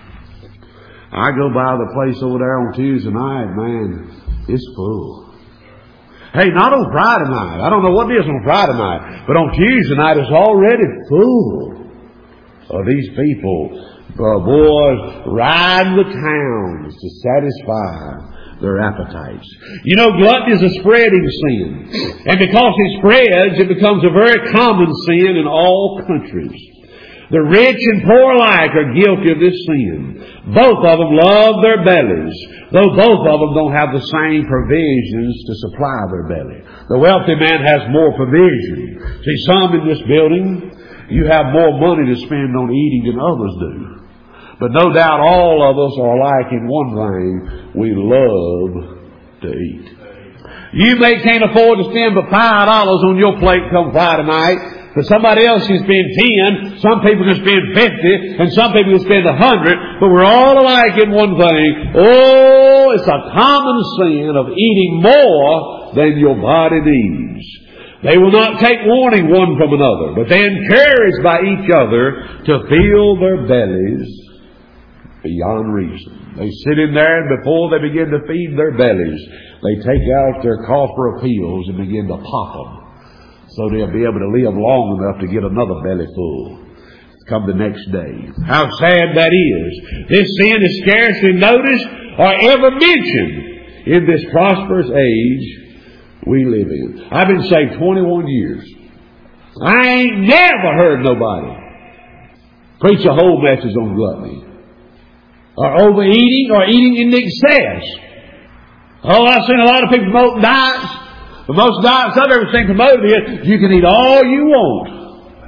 I go by the place over there on Tuesday night, man, it's full. Hey, not on Friday night. I don't know what it is on Friday night. But on Tuesday night, it's already full of these people, uh, boys, riding the towns to satisfy their appetites. You know, gluttony is a spreading sin. And because it spreads, it becomes a very common sin in all countries. The rich and poor alike are guilty of this sin. Both of them love their bellies, though both of them don't have the same provisions to supply their belly. The wealthy man has more provision. See, some in this building, you have more money to spend on eating than others do. But no doubt all of us are alike in one thing: we love to eat. You may can't afford to spend but five dollars on your plate come Friday night. But somebody else can spend ten, some people can spend fifty, and some people can spend a hundred, but we're all alike in one thing. Oh, it's a common sin of eating more than your body needs. They will not take warning one from another, but they encourage by each other to fill their bellies beyond reason. They sit in there, and before they begin to feed their bellies, they take out their copper pills and begin to pop them, so they'll be able to live long enough to get another belly full come the next day. How sad that is. This sin is scarcely noticed or ever mentioned in this prosperous age we live in. I've been saved twenty-one years. I ain't never heard nobody preach a whole message on gluttony, or overeating, or eating in excess. Oh, I've seen a lot of people promote diets. The most diets I've ever seen promoted is you can eat all you want.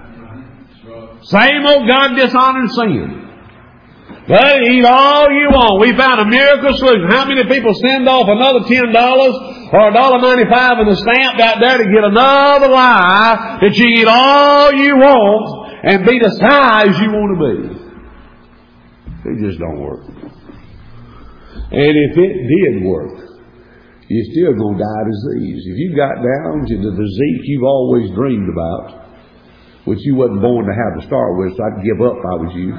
Same old God-dishonoring sin. But eat all you want. We found a miracle solution. How many people send off another ten dollars or a dollar ninety-five in the stamp out there to get another lie that you eat all you want and be the size you want to be? It just don't work. And if it did work, you're still going to die of disease. If you got down to the disease you've always dreamed about, which you wasn't born to have to start with, so I'd give up if I was you.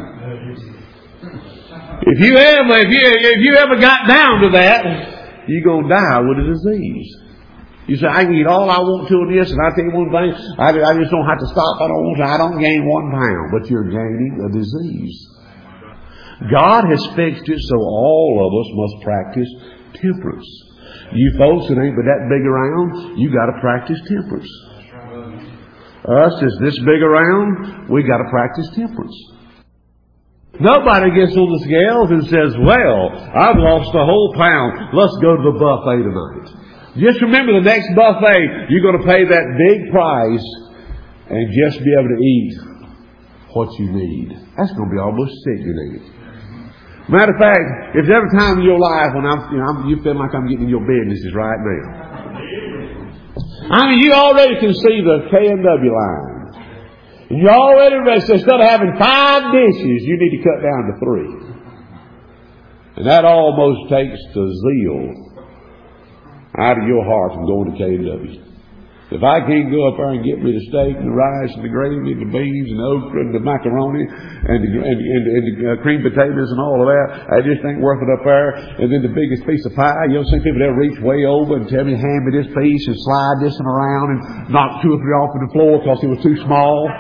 If you ever, if you, if you ever got down to that, you're going to die with a disease. You say, I can eat all I want to in this, and I tell you one thing, I, I just don't have to stop. I don't want to. I don't gain one pound, but you're gaining a disease. God has fixed it so all of us must practice temperance. You folks that ain't but that big around, you got to practice temperance. Us is this big around, we got to practice temperance. Nobody gets on the scales and says, well, I've lost a whole pound. Let's go to the buffet tonight. Just remember, the next buffet, you're going to pay that big price and just be able to eat what you need. That's going to be almost sickening. Matter of fact, if there's ever time in your life when I'm, you know, I'm, you feel like I'm getting in your businesses right now. I mean, you already can see the K and W line. And you already ready. So instead of having five dishes, you need to cut down to three. And that almost takes the zeal out of your heart from going to K and W. If I can't go up there and get me the steak and the rice and the gravy and the beans and the okra and the macaroni and the, and, and, and the uh, cream potatoes and all of that, I just ain't worth it up there. And then the biggest piece of pie, you know, some people that reach way over and tell me, hand me this piece and slide this one around and knock two or three off the floor because it was too small.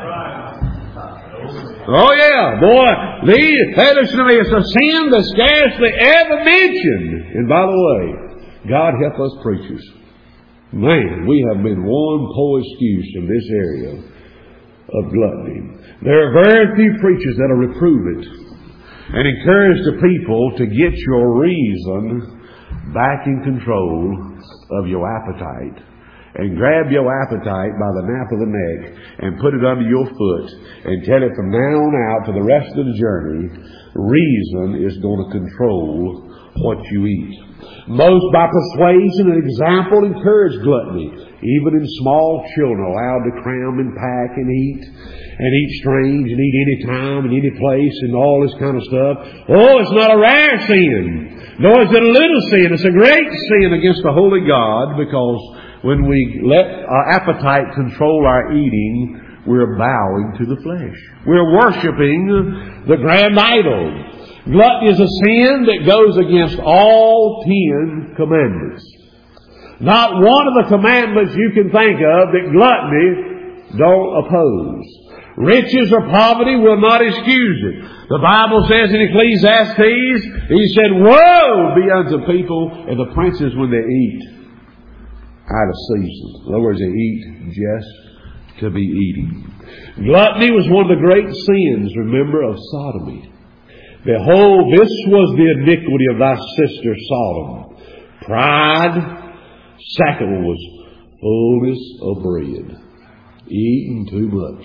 Oh yeah, boy, these, hey, listen to me, it's a sin that's scarcely ever mentioned. And by the way, God help us preachers. Man, we have been one poor excuse in this area of gluttony. There are very few preachers that will reprove it and encourage the people to get your reason back in control of your appetite and grab your appetite by the nape of the neck and put it under your foot and tell it from now on out for the rest of the journey, reason is going to control what you eat. Most by persuasion and example encourage gluttony. Even in small children allowed to cram and pack and eat and eat strange and eat any time and any place and all this kind of stuff. Oh, it's not a rare sin. Nor is it a little sin. It's a great sin against the Holy God, because when we let our appetite control our eating, we're bowing to the flesh. We're worshiping the grand idol. Gluttony is a sin that goes against all ten commandments. Not one of the commandments you can think of that gluttony don't oppose. Riches or poverty will not excuse it. The Bible says in Ecclesiastes, he said, woe be unto people and the princes when they eat out of season. In other words, they eat just to be eating. Gluttony was one of the great sins, remember, of sodomy. Behold, this was the iniquity of thy sister Sodom. Pride. Second one was fullness of bread. Eating too much.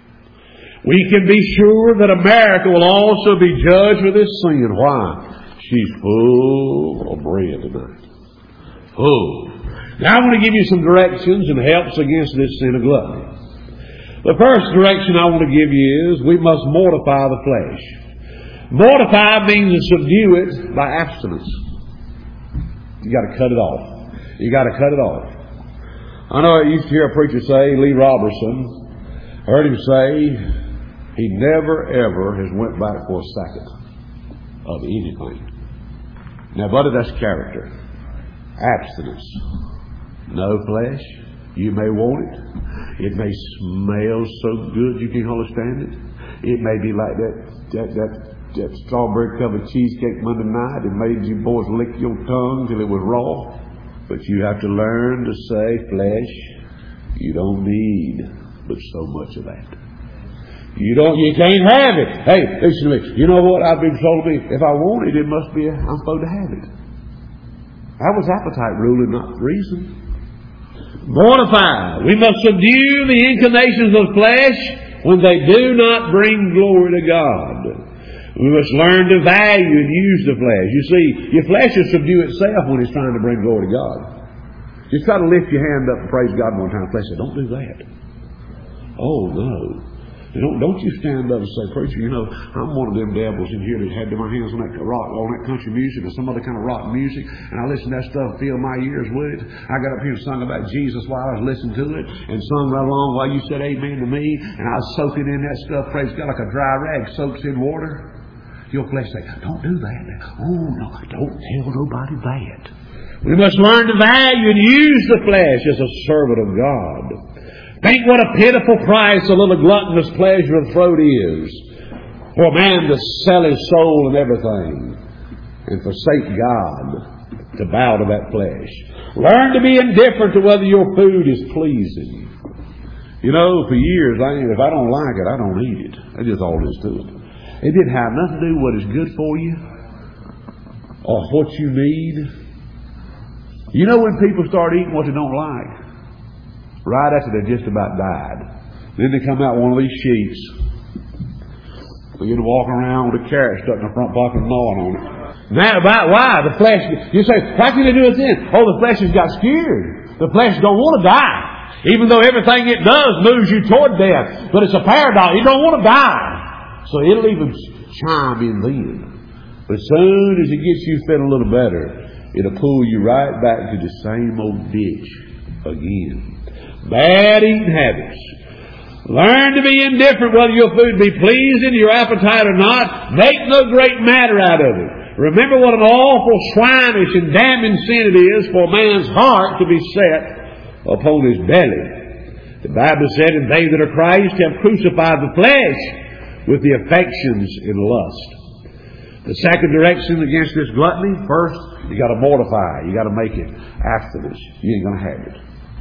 We can be sure that America will also be judged with this sin. Why? She's full of bread tonight. Full. Now I want to give you some directions and helps against this sin of gluttony. The first direction I want to give you is we must mortify the flesh. Mortify means to subdue it by abstinence. You got to cut it off. You got to cut it off. I know I used to hear a preacher say, Lee Robertson, I heard him say he never ever has went back for a second of anything. Now, buddy, that's character. Abstinence. No flesh. You may want it. It may smell so good you can't hardly stand it. It may be like that that that that strawberry covered cheesecake Monday night. It made you boys lick your tongue till it was raw. But you have to learn to say, flesh, you don't need but so much of that. You don't, you can't have it. Hey, listen to me. You know what I've been told me? If I want it, it must be, I'm supposed to have it. That was appetite ruling, not reason. Mortify. We must subdue the inclinations of the flesh when they do not bring glory to God. We must learn to value and use the flesh. You see, your flesh will subdue itself when it's trying to bring glory to God. Just try to lift your hand up and praise God one time. Flesh said, don't do that. Oh, no. Don't, don't you stand up and say, preacher, you know, I'm one of them devils in here that had my hands on that rock, on that country music or some other kind of rock music, and I listened to that stuff and filled my ears with it. I got up here and sung about Jesus while I was listening to it, and sung right along while you said amen to me, and I was soaking in that stuff, praise God, like a dry rag soaks in water. Your flesh say, don't do that. Oh, no, don't tell nobody that. We must learn to value and use the flesh as a servant of God. Think what a pitiful price a little gluttonous pleasure of the throat is. For a man to sell his soul and everything and forsake God to bow to that flesh. Learn to be indifferent to whether your food is pleasing. You know, for years, I, if I don't like it, I don't eat it. That's just all there is to it. It didn't have nothing to do with what is good for you or what you need. You know when people start eating what they don't like? Right after they just about died. Then they come out one of these sheets. They get to walk around with a carrot stuck in the front pocket and gnawing on it. Now, about why? The flesh, you say, why can they do it then? Oh, the flesh has got scared. The flesh don't want to die. Even though everything it does moves you toward death. But it's a paradox. You don't want to die. So it'll even chime in then. But as soon as it gets you feeling a little better, it'll pull you right back to the same old ditch again. Bad eating habits. Learn to be indifferent whether your food be pleasing to your appetite or not. Make no great matter out of it. Remember what an awful, swinish, and damning sin it is for a man's heart to be set upon his belly. The Bible said, and they that are Christ have crucified the flesh with the affections and lust. The second direction against this gluttony, first, you got to mortify. You got to make it abstinence. You ain't going to have it.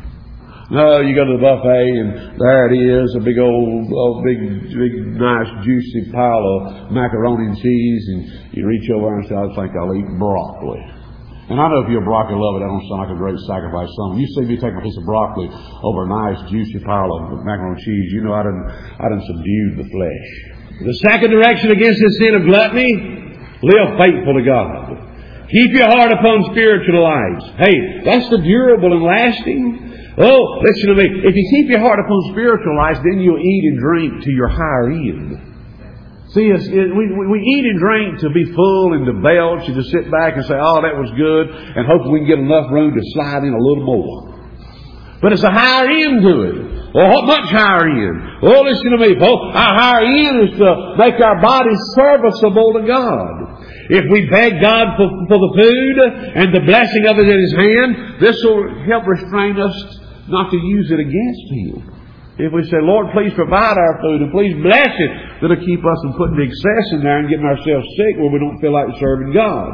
No, you go to the buffet and there it is, a big old, old big, big, nice, juicy pile of macaroni and cheese, and you reach over and say, I think I'll eat broccoli. And I know if you're a broccoli lover, that don't sound like a great sacrifice. Some you see me take a piece of broccoli over a nice, juicy pile of macaroni and cheese, you know I done, I done subdued the flesh. The second direction against the sin of gluttony, live faithful to God. Keep your heart upon spiritual lives. Hey, that's the durable and lasting. Oh, listen to me. If you keep your heart upon spiritual lives, then you'll eat and drink to your higher end. See, it's, it, we, we eat and drink to be full and to belch and to sit back and say, oh, that was good, and hope we can get enough room to slide in a little more. But it's a higher end to it. Oh, much higher end. Oh, listen to me, folks. Our higher end is to make our bodies serviceable to God. If we beg God for, for the food and the blessing of it in His hand, this will help restrain us not to use it against Him. If we say, Lord, please provide our food and please bless it, that'll keep us from putting the excess in there and getting ourselves sick where we don't feel like serving God.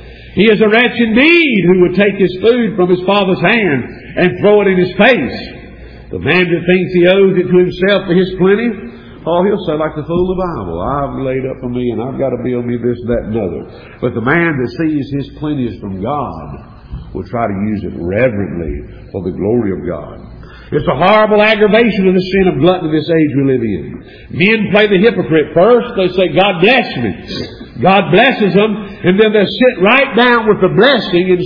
He is a wretch indeed who would take his food from his father's hand and throw it in his face. The man that thinks he owes it to himself for his plenty, oh, he'll say like the fool of the Bible, I've laid up for me and I've got to build me this, that, and other. But the man that sees his plenty is from God will try to use it reverently for the glory of God. It's a horrible aggravation of the sin of gluttony in this age we live in. Men play the hypocrite first. They say, God bless me. God blesses them, and then they sit right down with the blessing and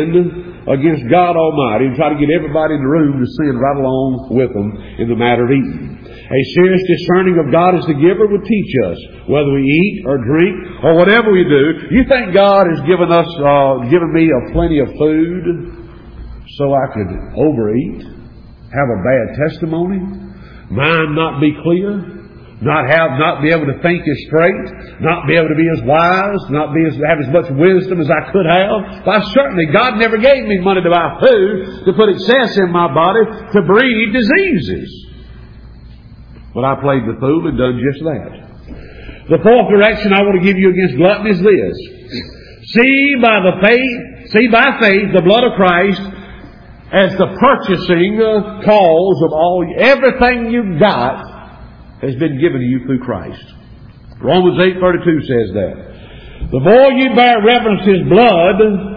sin against God Almighty and try to get everybody in the room to sin right along with them in the matter of eating. A serious discerning of God as the giver would teach us, whether we eat or drink or whatever we do. You think God has given us, uh, given me a plenty of food so I could overeat? Have a bad testimony, mind not be clear, not have, not be able to think as straight, not be able to be as wise, not be as, have as much wisdom as I could have. Why, certainly God never gave me money to buy food, to put excess in my body, to breed diseases. But I played the fool and done just that. The fourth direction I want to give you against gluttony is this. See by the faith, see by faith the blood of Christ as the purchasing cause of all, everything you've got has been given to you through Christ. Romans eight thirty-two says that. The more you bear reverence to His blood,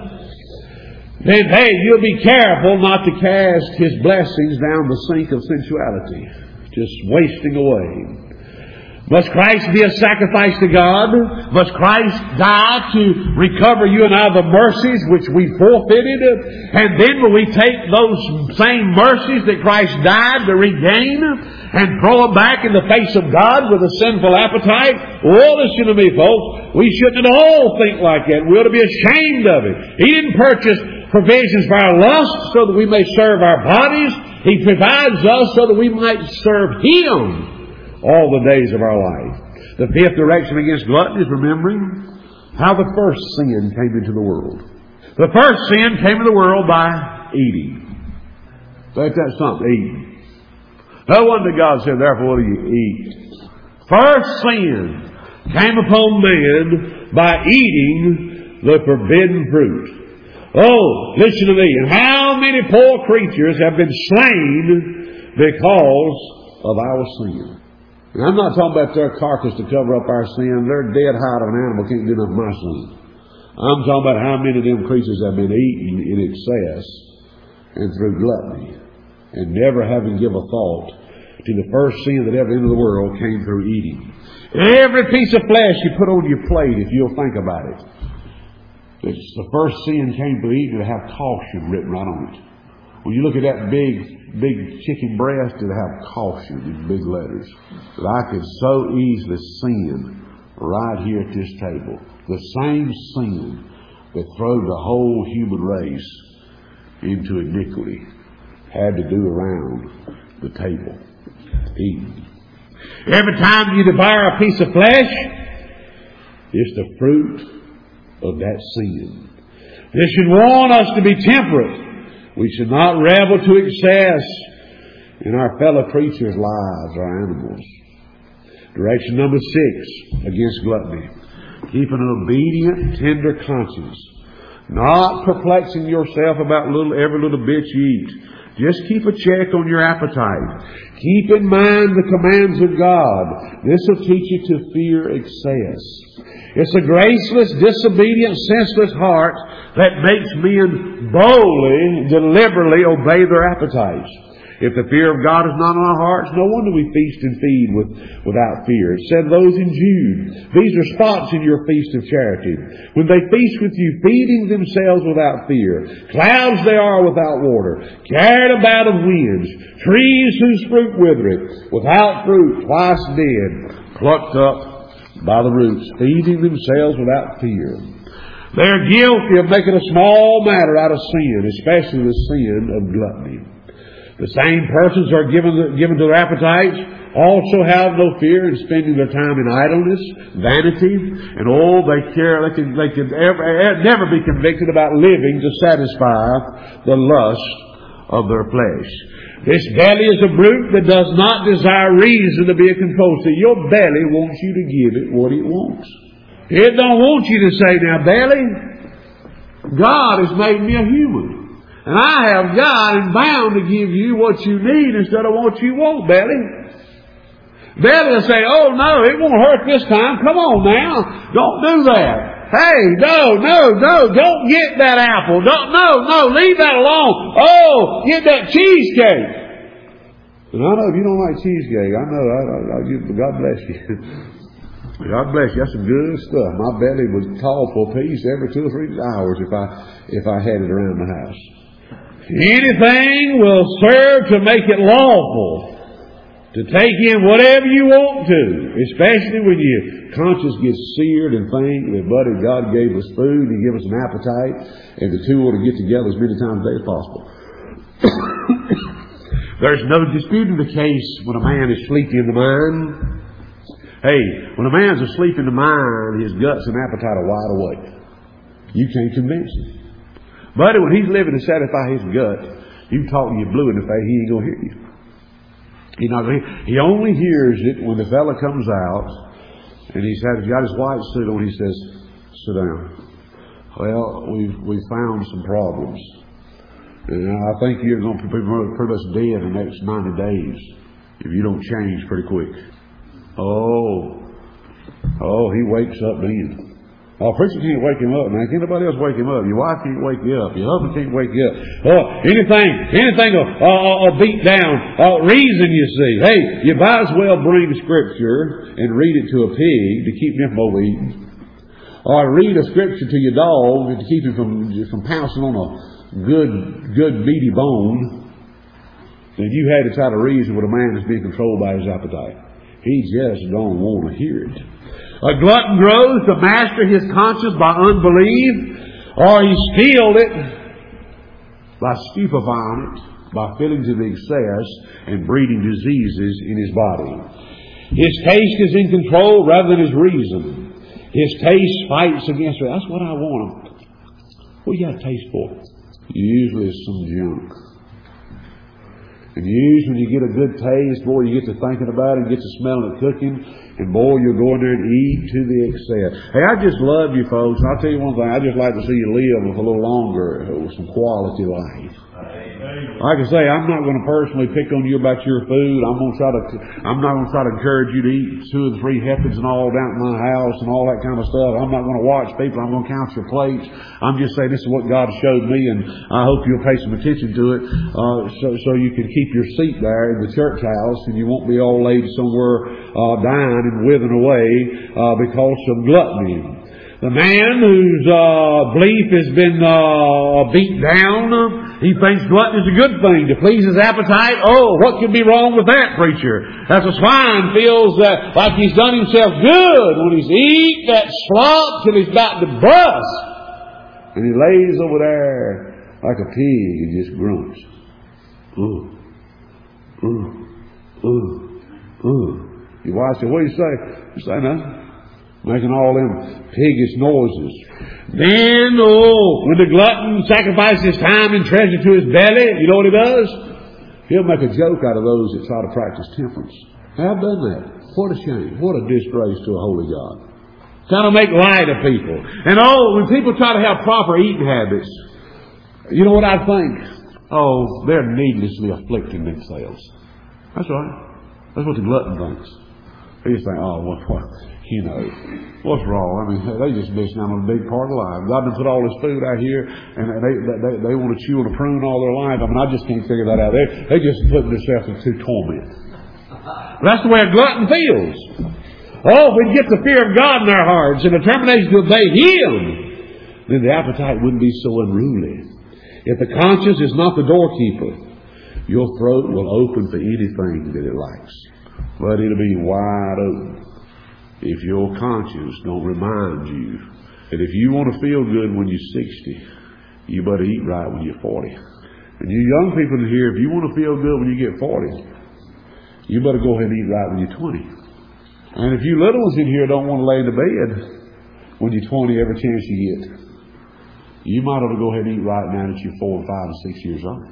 then hey, you'll be careful not to cast His blessings down the sink of sensuality, just wasting away. Must Christ be a sacrifice to God? Must Christ die to recover you and I the mercies which we forfeited? And then will we take those same mercies that Christ died to regain and throw them back in the face of God with a sinful appetite? Well, listen to me, folks. We shouldn't at all think like that. We ought to be ashamed of it. He didn't purchase provisions for our lust so that we may serve our bodies. He provides us so that we might serve Him all the days of our life. The fifth direction against gluttony is remembering how the first sin came into the world. The first sin came into the world by eating. Ain't that something? Eating. No wonder God said, therefore, what do you eat? First sin came upon man by eating the forbidden fruit. Oh, listen to me. And how many poor creatures have been slain because of our sin. And I'm not talking about their carcass to cover up our sin. Their dead hide of an animal can't do nothing for my sin. I'm talking about how many of them creatures have been eaten in excess and through gluttony, and never having given a thought to the first sin that ever entered the world came through eating. Every piece of flesh you put on your plate, if you'll think about it, it's the first sin came through eating, it'll have caution written right on it. When you look at that big, big chicken breast, it'll have caution in big letters. That I could so easily sin right here at this table. The same sin that threw the whole human race into iniquity had to do around the table. Eating. Every time you devour a piece of flesh, it's the fruit of that sin. This should warn us to be temperate. We should not revel to excess in our fellow creatures' lives or animals. Direction number six against gluttony. Keep an obedient, tender conscience. Not perplexing yourself about little every little bit you eat. Just keep a check on your appetite. Keep in mind the commands of God. This will teach you to fear excess. It's a graceless, disobedient, senseless heart that makes men boldly, deliberately obey their appetites. If the fear of God is not in our hearts, no wonder we feast and feed with, without fear. It said those in Jude, these are spots in your feast of charity. When they feast with you, feeding themselves without fear. Clouds they are without water, carried about of winds, trees whose fruit withereth, without fruit, twice dead, plucked up by the roots, feeding themselves without fear. They are guilty of making a small matter out of sin, especially the sin of gluttony. The same persons are given, given to their appetites also have no fear in spending their time in idleness, vanity, and oh, they care, they can, they can ever, never be convicted about living to satisfy the lust of their flesh. This belly is a brute that does not desire reason to be a control. See, your belly wants you to give it what it wants. It don't want you to say, now, belly, God has made me a human. And I have God and bound to give you what you need instead of what you want, belly. Belly will say, oh no, it won't hurt this time. Come on now. Don't do that. Hey, no, no, no, don't get that apple. Don't, no, no, leave that alone. Oh, get that cheesecake. And I know if you don't like cheesecake, I know, I, I, I, God bless you. God bless you. That's some good stuff. My belly was tall for a piece every two or three hours if I, if I had it around the house. Anything will serve to make it lawful to take in whatever you want to, especially when your conscience gets seared and think that, buddy, God gave us food, He gave us an appetite, and the two ought to get together as many times a day as possible. There's no disputing the case when a man is sleepy in the mind. Hey, when a man's asleep in the mind, his guts and appetite are wide awake. You can't convince him. Buddy, when he's living to satisfy his gut, you talk you blue in the face, he ain't going to hear you. He's not gonna hear. He only hears it when the fella comes out and he's had, he's got his white suit on. He says, sit down. Well, we've, we've found some problems. And I think you're going to be pretty much dead in the next ninety days if you don't change pretty quick. Oh, oh, he wakes up then. Oh, preacher can't wake him up, man. Can't nobody else wake him up. Your wife can't wake you up. Your husband can't wake you up. Oh, anything, anything will uh, uh, beat down. Uh, reason, you see. Hey, you might as well bring Scripture and read it to a pig to keep him from overeating. Or read a Scripture to your dog to keep him from, from pouncing on a good, good meaty bone. Then you had to try to reason with a man that's being controlled by his appetite. He just don't want to hear it. A glutton grows to master his conscience by unbelief, or he steals it by stupefying it, by filling to the excess and breeding diseases in his body. His taste is in control rather than his reason. His taste fights against it. That's what I want. What do you got a taste for? Usually it's some junk. And usually when you get a good taste, boy, you get to thinking about it and get to smelling it cooking. And boy, you'll go in there and eat to the excess. Hey, I just love you folks. I'll tell you one thing. I just like to see you live with a little longer, with some quality life. Amen. Like I say, I'm not going to personally pick on you about your food. I'm going to try to, I'm not going to try to encourage you to eat two or three heifers and all down at my house and all that kind of stuff. I'm not going to watch people. I'm going to count your plates. I'm just saying this is what God showed me, and I hope you'll pay some attention to it, uh, so so you can keep your seat there in the church house, and you won't be all laid somewhere uh, dying and withering away uh, because of gluttony. The man whose uh, belief has been uh, beat down, he thinks gluttony is a good thing to please his appetite. Oh, what could be wrong with that, preacher? As a swine feels uh, like he's done himself good when he's eat that slop till he's about to bust. And he lays over there like a pig and just grunts. Ooh, ooh, ooh, ooh. Your wife said, what do you say? You say nothing. Making all them piggish noises. Then, oh, when the glutton sacrifices his time and treasure to his belly, you know what he does? He'll make a joke out of those that try to practice temperance. I've done that. What a shame. What a disgrace to a holy God. Trying to make light of people. And oh, when people try to have proper eating habits, you know what I think? Oh, they're needlessly afflicting themselves. That's right. That's what the glutton thinks. They just think, oh, what, what? You know, what's wrong? I mean, they just missing out on a big part of life. God done put all this food out here, and they they, they want to chew on a prune all their life. I mean, I just can't figure that out. They they just putting themselves into torment. That's the way a glutton feels. Oh, if we get the fear of God in our hearts and a determination to obey Him, then the appetite wouldn't be so unruly. If the conscience is not the doorkeeper, your throat will open for anything that it likes, but it'll be wide open. If your conscience don't remind you that if you want to feel good when you're sixty, you better eat right when you're forty. And you young people in here, if you want to feel good when you get forty, you better go ahead and eat right when you're twenty. And if you little ones in here don't want to lay in the bed when you're twenty every chance you get, you might ought to go ahead and eat right now that you're four, five, and six years old.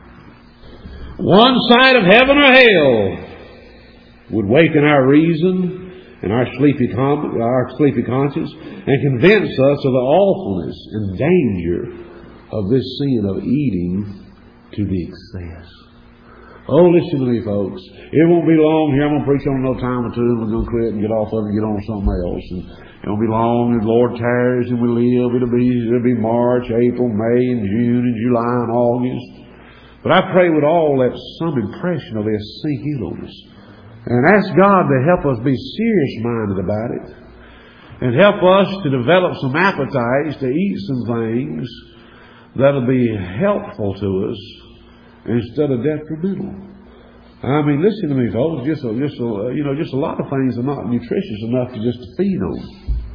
One side of heaven or hell would waken our reason and our sleepy, com- our sleepy conscience, and convince us of the awfulness and danger of this sin of eating to the excess. Oh, listen to me, folks. It won't be long here. I'm going to preach on no time or two, and we're going to quit and get off of it and get on to something else. And it won't be long, and the Lord tarries, and we live. It'll be, it'll be March, April, May, and June, and July, and August. But I pray with all that some impression of this sink in on us. And ask God to help us be serious-minded about it. And help us to develop some appetites to eat some things that'll be helpful to us instead of detrimental. I mean, listen to me, folks. Just, a, just a, you know, just a lot of things are not nutritious enough to just feed on.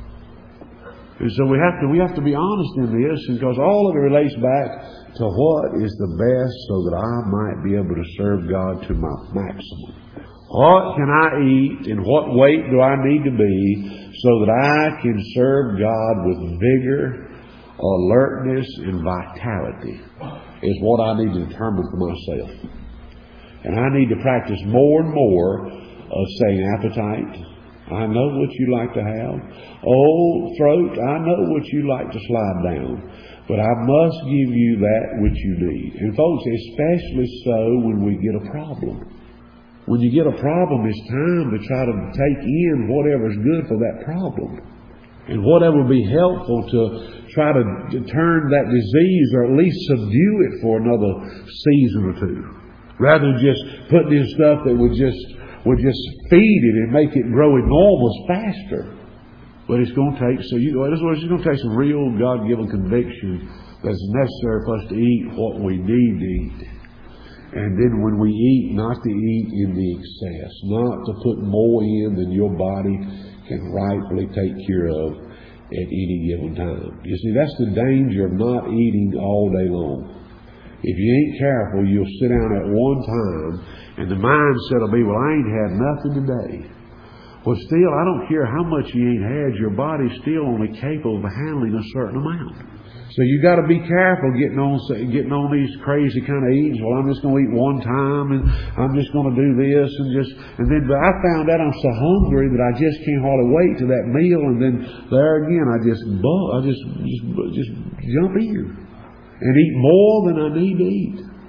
And so we have to we have to be honest in this, because all of it relates back to what is the best so that I might be able to serve God to my maximum. What can I eat and what weight do I need to be so that I can serve God with vigor, alertness, and vitality is what I need to determine for myself. And I need to practice more and more of saying, appetite, I know what you like to have. Oh, throat, I know what you like to slide down. But I must give you that which you need. And folks, especially so when we get a problem. When you get a problem, it's time to try to take in whatever's good for that problem. And whatever will be helpful to try to, to turn that disease or at least subdue it for another season or two. Rather than just putting in stuff that would just would just feed it and make it grow enormous faster. But it's going to take, so you know, it's going to take some real God-given conviction that's necessary for us to eat what we need to eat. And then when we eat, not to eat in the excess, not to put more in than your body can rightfully take care of at any given time. You see, that's the danger of not eating all day long. If you ain't careful, you'll sit down at one time and the mindset will be, well, I ain't had nothing today. Well, still, I don't care how much you ain't had, your body's still only capable of handling a certain amount. So you got to be careful getting on getting on these crazy kind of eatings. Well, I'm just going to eat one time, and I'm just going to do this, and just and then. But I found out I'm so hungry that I just can't hardly wait to that meal, and then there again I just I just just just jump in and eat more than I need to eat.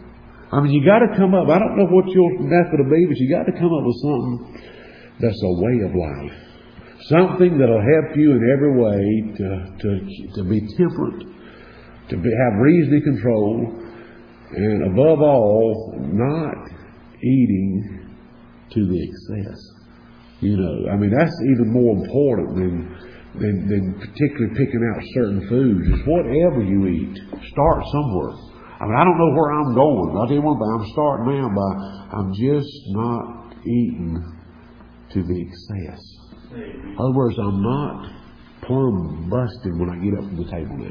I mean, you got to come up. I don't know what your method will be, but you got to come up with something that's a way of life. Something that'll help you in every way to to to be temperate, to be, have reasoning control, and above all, not eating to the excess. You know, I mean, that's even more important than than, than particularly picking out certain foods. It's whatever you eat. Start somewhere. I mean, I don't know where I'm going. I'll tell you one thing. I'm starting now by I'm just not eating to the excess. In other words, I'm not plumb busted when I get up from the table now.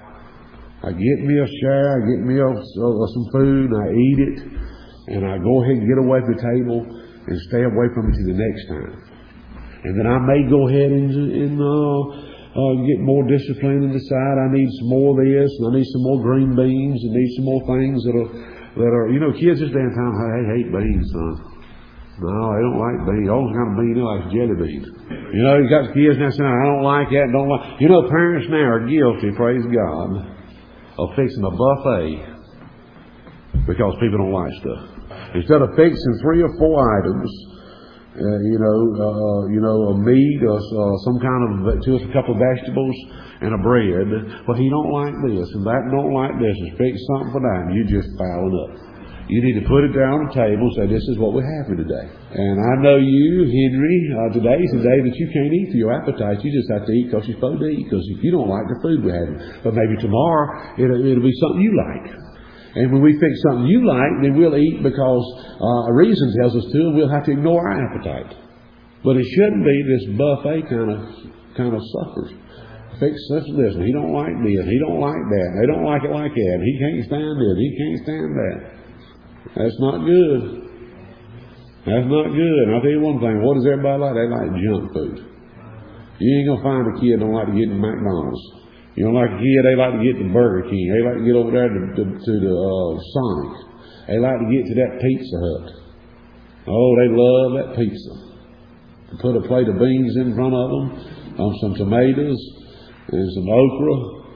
I get me a share, I get me a, uh, some food, and I eat it, and I go ahead and get away from the table and stay away from it to the next time. And then I may go ahead and, and uh, uh, get more disciplined and decide I need some more of this, and I need some more green beans, and need some more things that are, that are you know, kids this day and time, hey, they hate beans, son. No, they don't like beans. All kind of beans they like jelly beans. You know, you got kids now saying, I don't like that, don't like. You know, parents now are guilty, praise God, of fixing a buffet because people don't like stuff. Instead of fixing three or four items, uh, you know, uh, you know, a meat or uh, some kind of two or a couple of vegetables and a bread. Well, he don't like this and that don't like this. And fix something for that, and you just foul it up. You need to put it down on the table and say, this is what we're having today. And I know you, Henry, uh, today's the day that you can't eat for your appetite. You just have to eat because you're supposed to eat, because if you don't like the food we're having. But maybe tomorrow it'll, it'll be something you like. And when we fix something you like, then we'll eat because uh, a reason tells us to, and we'll have to ignore our appetite. But it shouldn't be this buffet kind of kind of suffers. Fix this and this, and he don't like this, he don't like that, they don't like it like that, and he can't stand this, he can't stand that. That's not good. That's not good. And I'll tell you one thing. What does everybody like? They like junk food. You ain't going to find a kid that don't like to get to McDonald's. You don't like a kid, they like to get to Burger King. They like to get over there to, to, to the uh, Sonic. They like to get to that Pizza Hut. Oh, they love that pizza. To put a plate of beans in front of them, um, some tomatoes, and some okra.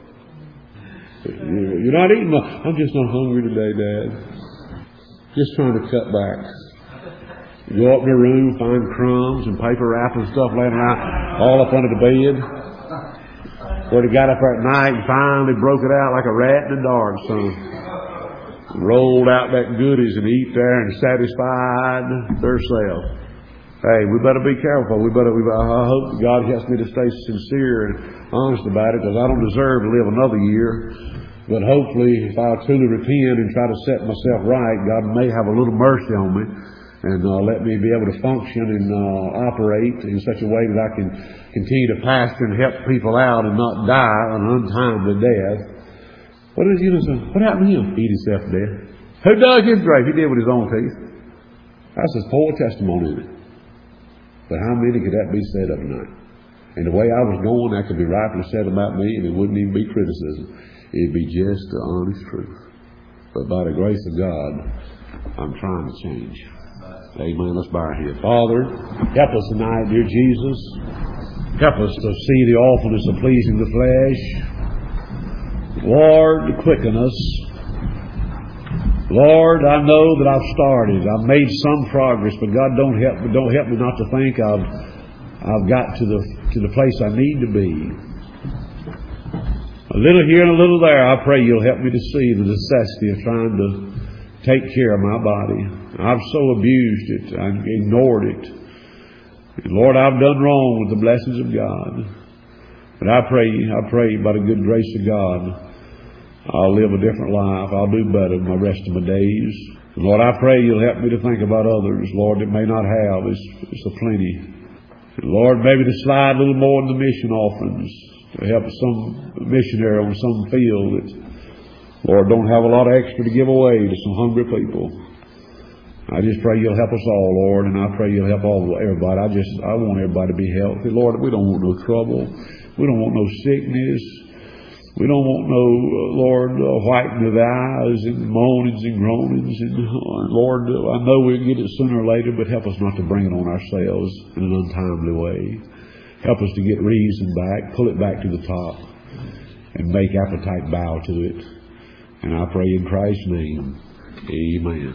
You're not eating much. I'm just not hungry today, Dad. Just trying to cut back. You go up in the room, find crumbs and paper wrap and stuff laying around all up under the bed. Where they got up there at night and finally broke it out like a rat in the dark, son. Rolled out that goodies and eat there and satisfied themselves. Hey, we better be careful. We better. We better I hope God helps me to stay sincere and honest about it, because I don't deserve to live another year. But hopefully, if I truly repent and try to set myself right, God may have a little mercy on me and uh, let me be able to function and uh, operate in such a way that I can continue to pastor and help people out and not die an untimely death. What is you know? What happened to him? Eat himself to death. Who dug his grave? He did with his own teeth. That's his poor testimony in it. But how many could that be said of tonight? And the way I was going, that could be rightly said about me, and it wouldn't even be criticism. It'd be just the honest truth. But by the grace of God, I'm trying to change. Amen. Let's bow our heads. Father, help us tonight, dear Jesus. Help us to see the awfulness of pleasing the flesh. Lord, quicken us. Lord, I know that I've started. I've made some progress, but God, don't help me. Don't help me not to think I've I've got to the to the place I need to be. A little here and a little there, I pray you'll help me to see the necessity of trying to take care of my body. I've so abused it. I've ignored it. And Lord, I've done wrong with the blessings of God. But I pray, I pray by the good grace of God, I'll live a different life. I'll do better the rest of my days. And Lord, I pray you'll help me to think about others, Lord, that may not have. It's, it's a plenty. And Lord, maybe to slide a little more in the mission offerings, to help some missionary on some field that, Lord, don't have a lot of extra to give away to some hungry people. I just pray you'll help us all, Lord, and I pray you'll help all everybody. I just, I want everybody to be healthy. Lord, we don't want no trouble. We don't want no sickness. We don't want no, uh, Lord, uh, whitening of the eyes and moanings and groanings. And, uh, Lord, uh, I know we'll get it sooner or later, but help us not to bring it on ourselves in an untimely way. Help us to get reason back, pull it back to the top, and make appetite bow to it. And I pray in Christ's name, Amen.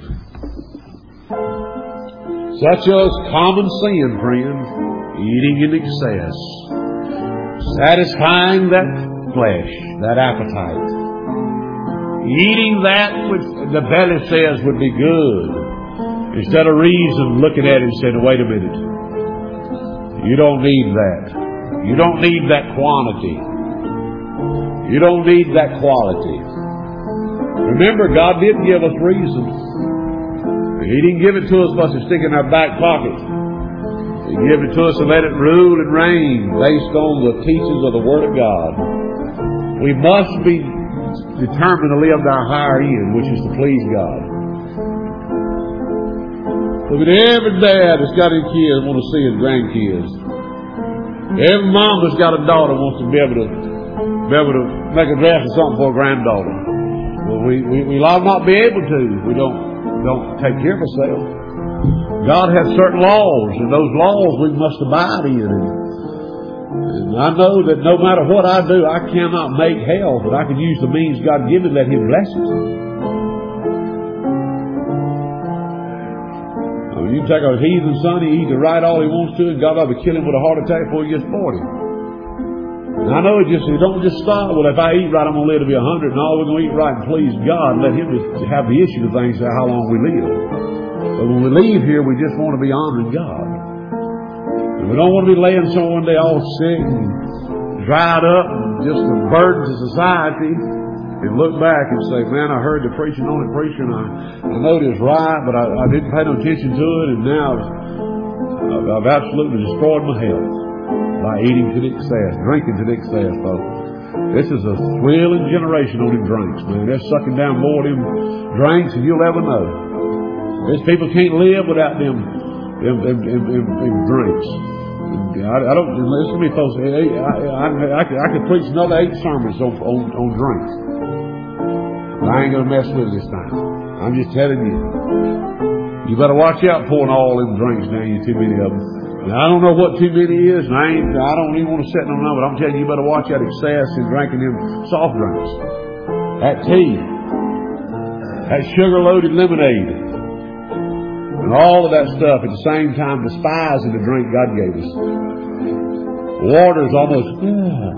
Such as common sin, friend, eating in excess, satisfying that flesh, that appetite, eating that which the belly says would be good, instead of reason looking at it and saying, wait a minute, you don't need that. You don't need that quantity. You don't need that quality. Remember, God did give us reason. He didn't give it to us by stick in our back pocket. He gave it to us to let it rule and reign based on the teachings of the Word of God. We must be determined to live to our higher end, which is to please God. Look at every dad that's got his kids want to see his grandkids. Every mom that's got a daughter wants to be able to be able to make a dress or something for a granddaughter. Well, we we we ought not be able to. We don't don't take care of ourselves. God has certain laws, and those laws we must abide in. And, and I know that no matter what I do, I cannot make hell, but I can use the means God given, let Him bless it. I mean, you can take a heathen son, he eats right all he wants to, and God ought to kill him with a heart attack before he gets forty. And I know it just it don't just stop. Well, if I eat right, I'm going to live to be a hundred, and all we're going to eat right and please God, let Him just have the issue of things, how long we live. But when we leave here, we just want to be honoring God. And we don't want to be laying somewhere one day all sick and dried up and just a burden to society, and look back and say, man, I heard the preaching on it, preacher, and I, I know it is right, but I, I didn't pay no attention to it, and now I've, I've absolutely destroyed my health by eating to the excess, drinking to the excess, folks. This is a thrilling generation on them drinks, man. They're sucking down more of them drinks than you'll ever know. These people can't live without them, them, them, them, them, them drinks. I, I don't listen to me, folks. I, I, I, I could preach another eight sermons on, on, on drinks. But I ain't gonna mess with it this time. I'm just telling you. You better watch out pouring all them drinks down you, too many of them. Now, I don't know what too many is, and I ain't, I don't even want to set no number, but I'm telling you, you better watch out excess in drinking them soft drinks. That tea. That sugar-loaded lemonade. And all of that stuff at the same time despising the drink God gave us. Water is almost, yeah.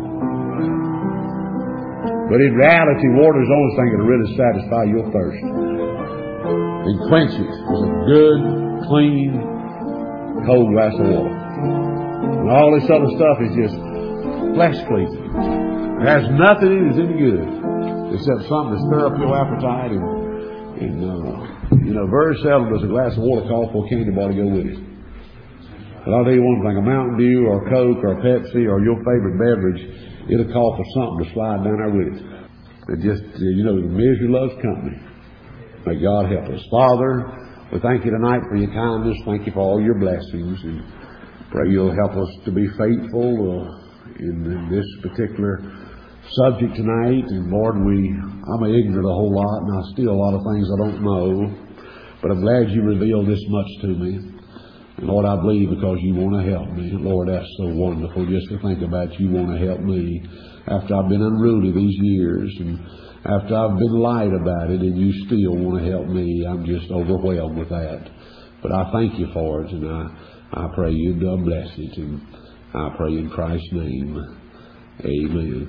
But in reality, water is the only thing that will really satisfy your thirst. And quench it with a good, clean, cold glass of water. And all this other stuff is just flesh pleasing. It has nothing in it that's any good except something to stir up your appetite, and, and uh, you know, very seldom does a glass of water call for a candy bar to go with it. But I'll tell you one thing, a Mountain Dew or a Coke or a Pepsi or your favorite beverage, it'll call for something to slide down there with it. It just, you know, misery loves company. May God help us. Father, we thank you tonight for your kindness. Thank you for all your blessings. And pray you'll help us to be faithful uh, in, in this particular subject tonight. And Lord, we, I'm ignorant a whole lot, and I still a lot of things I don't know. But I'm glad you revealed this much to me. And Lord, I believe because you want to help me. Lord, that's so wonderful just to think about you want to help me after I've been unruly these years, and after I've been lied about it, and you still want to help me. I'm just overwhelmed with that. But I thank you for it, and I, I pray you bless it. And I pray in Christ's name. Amen.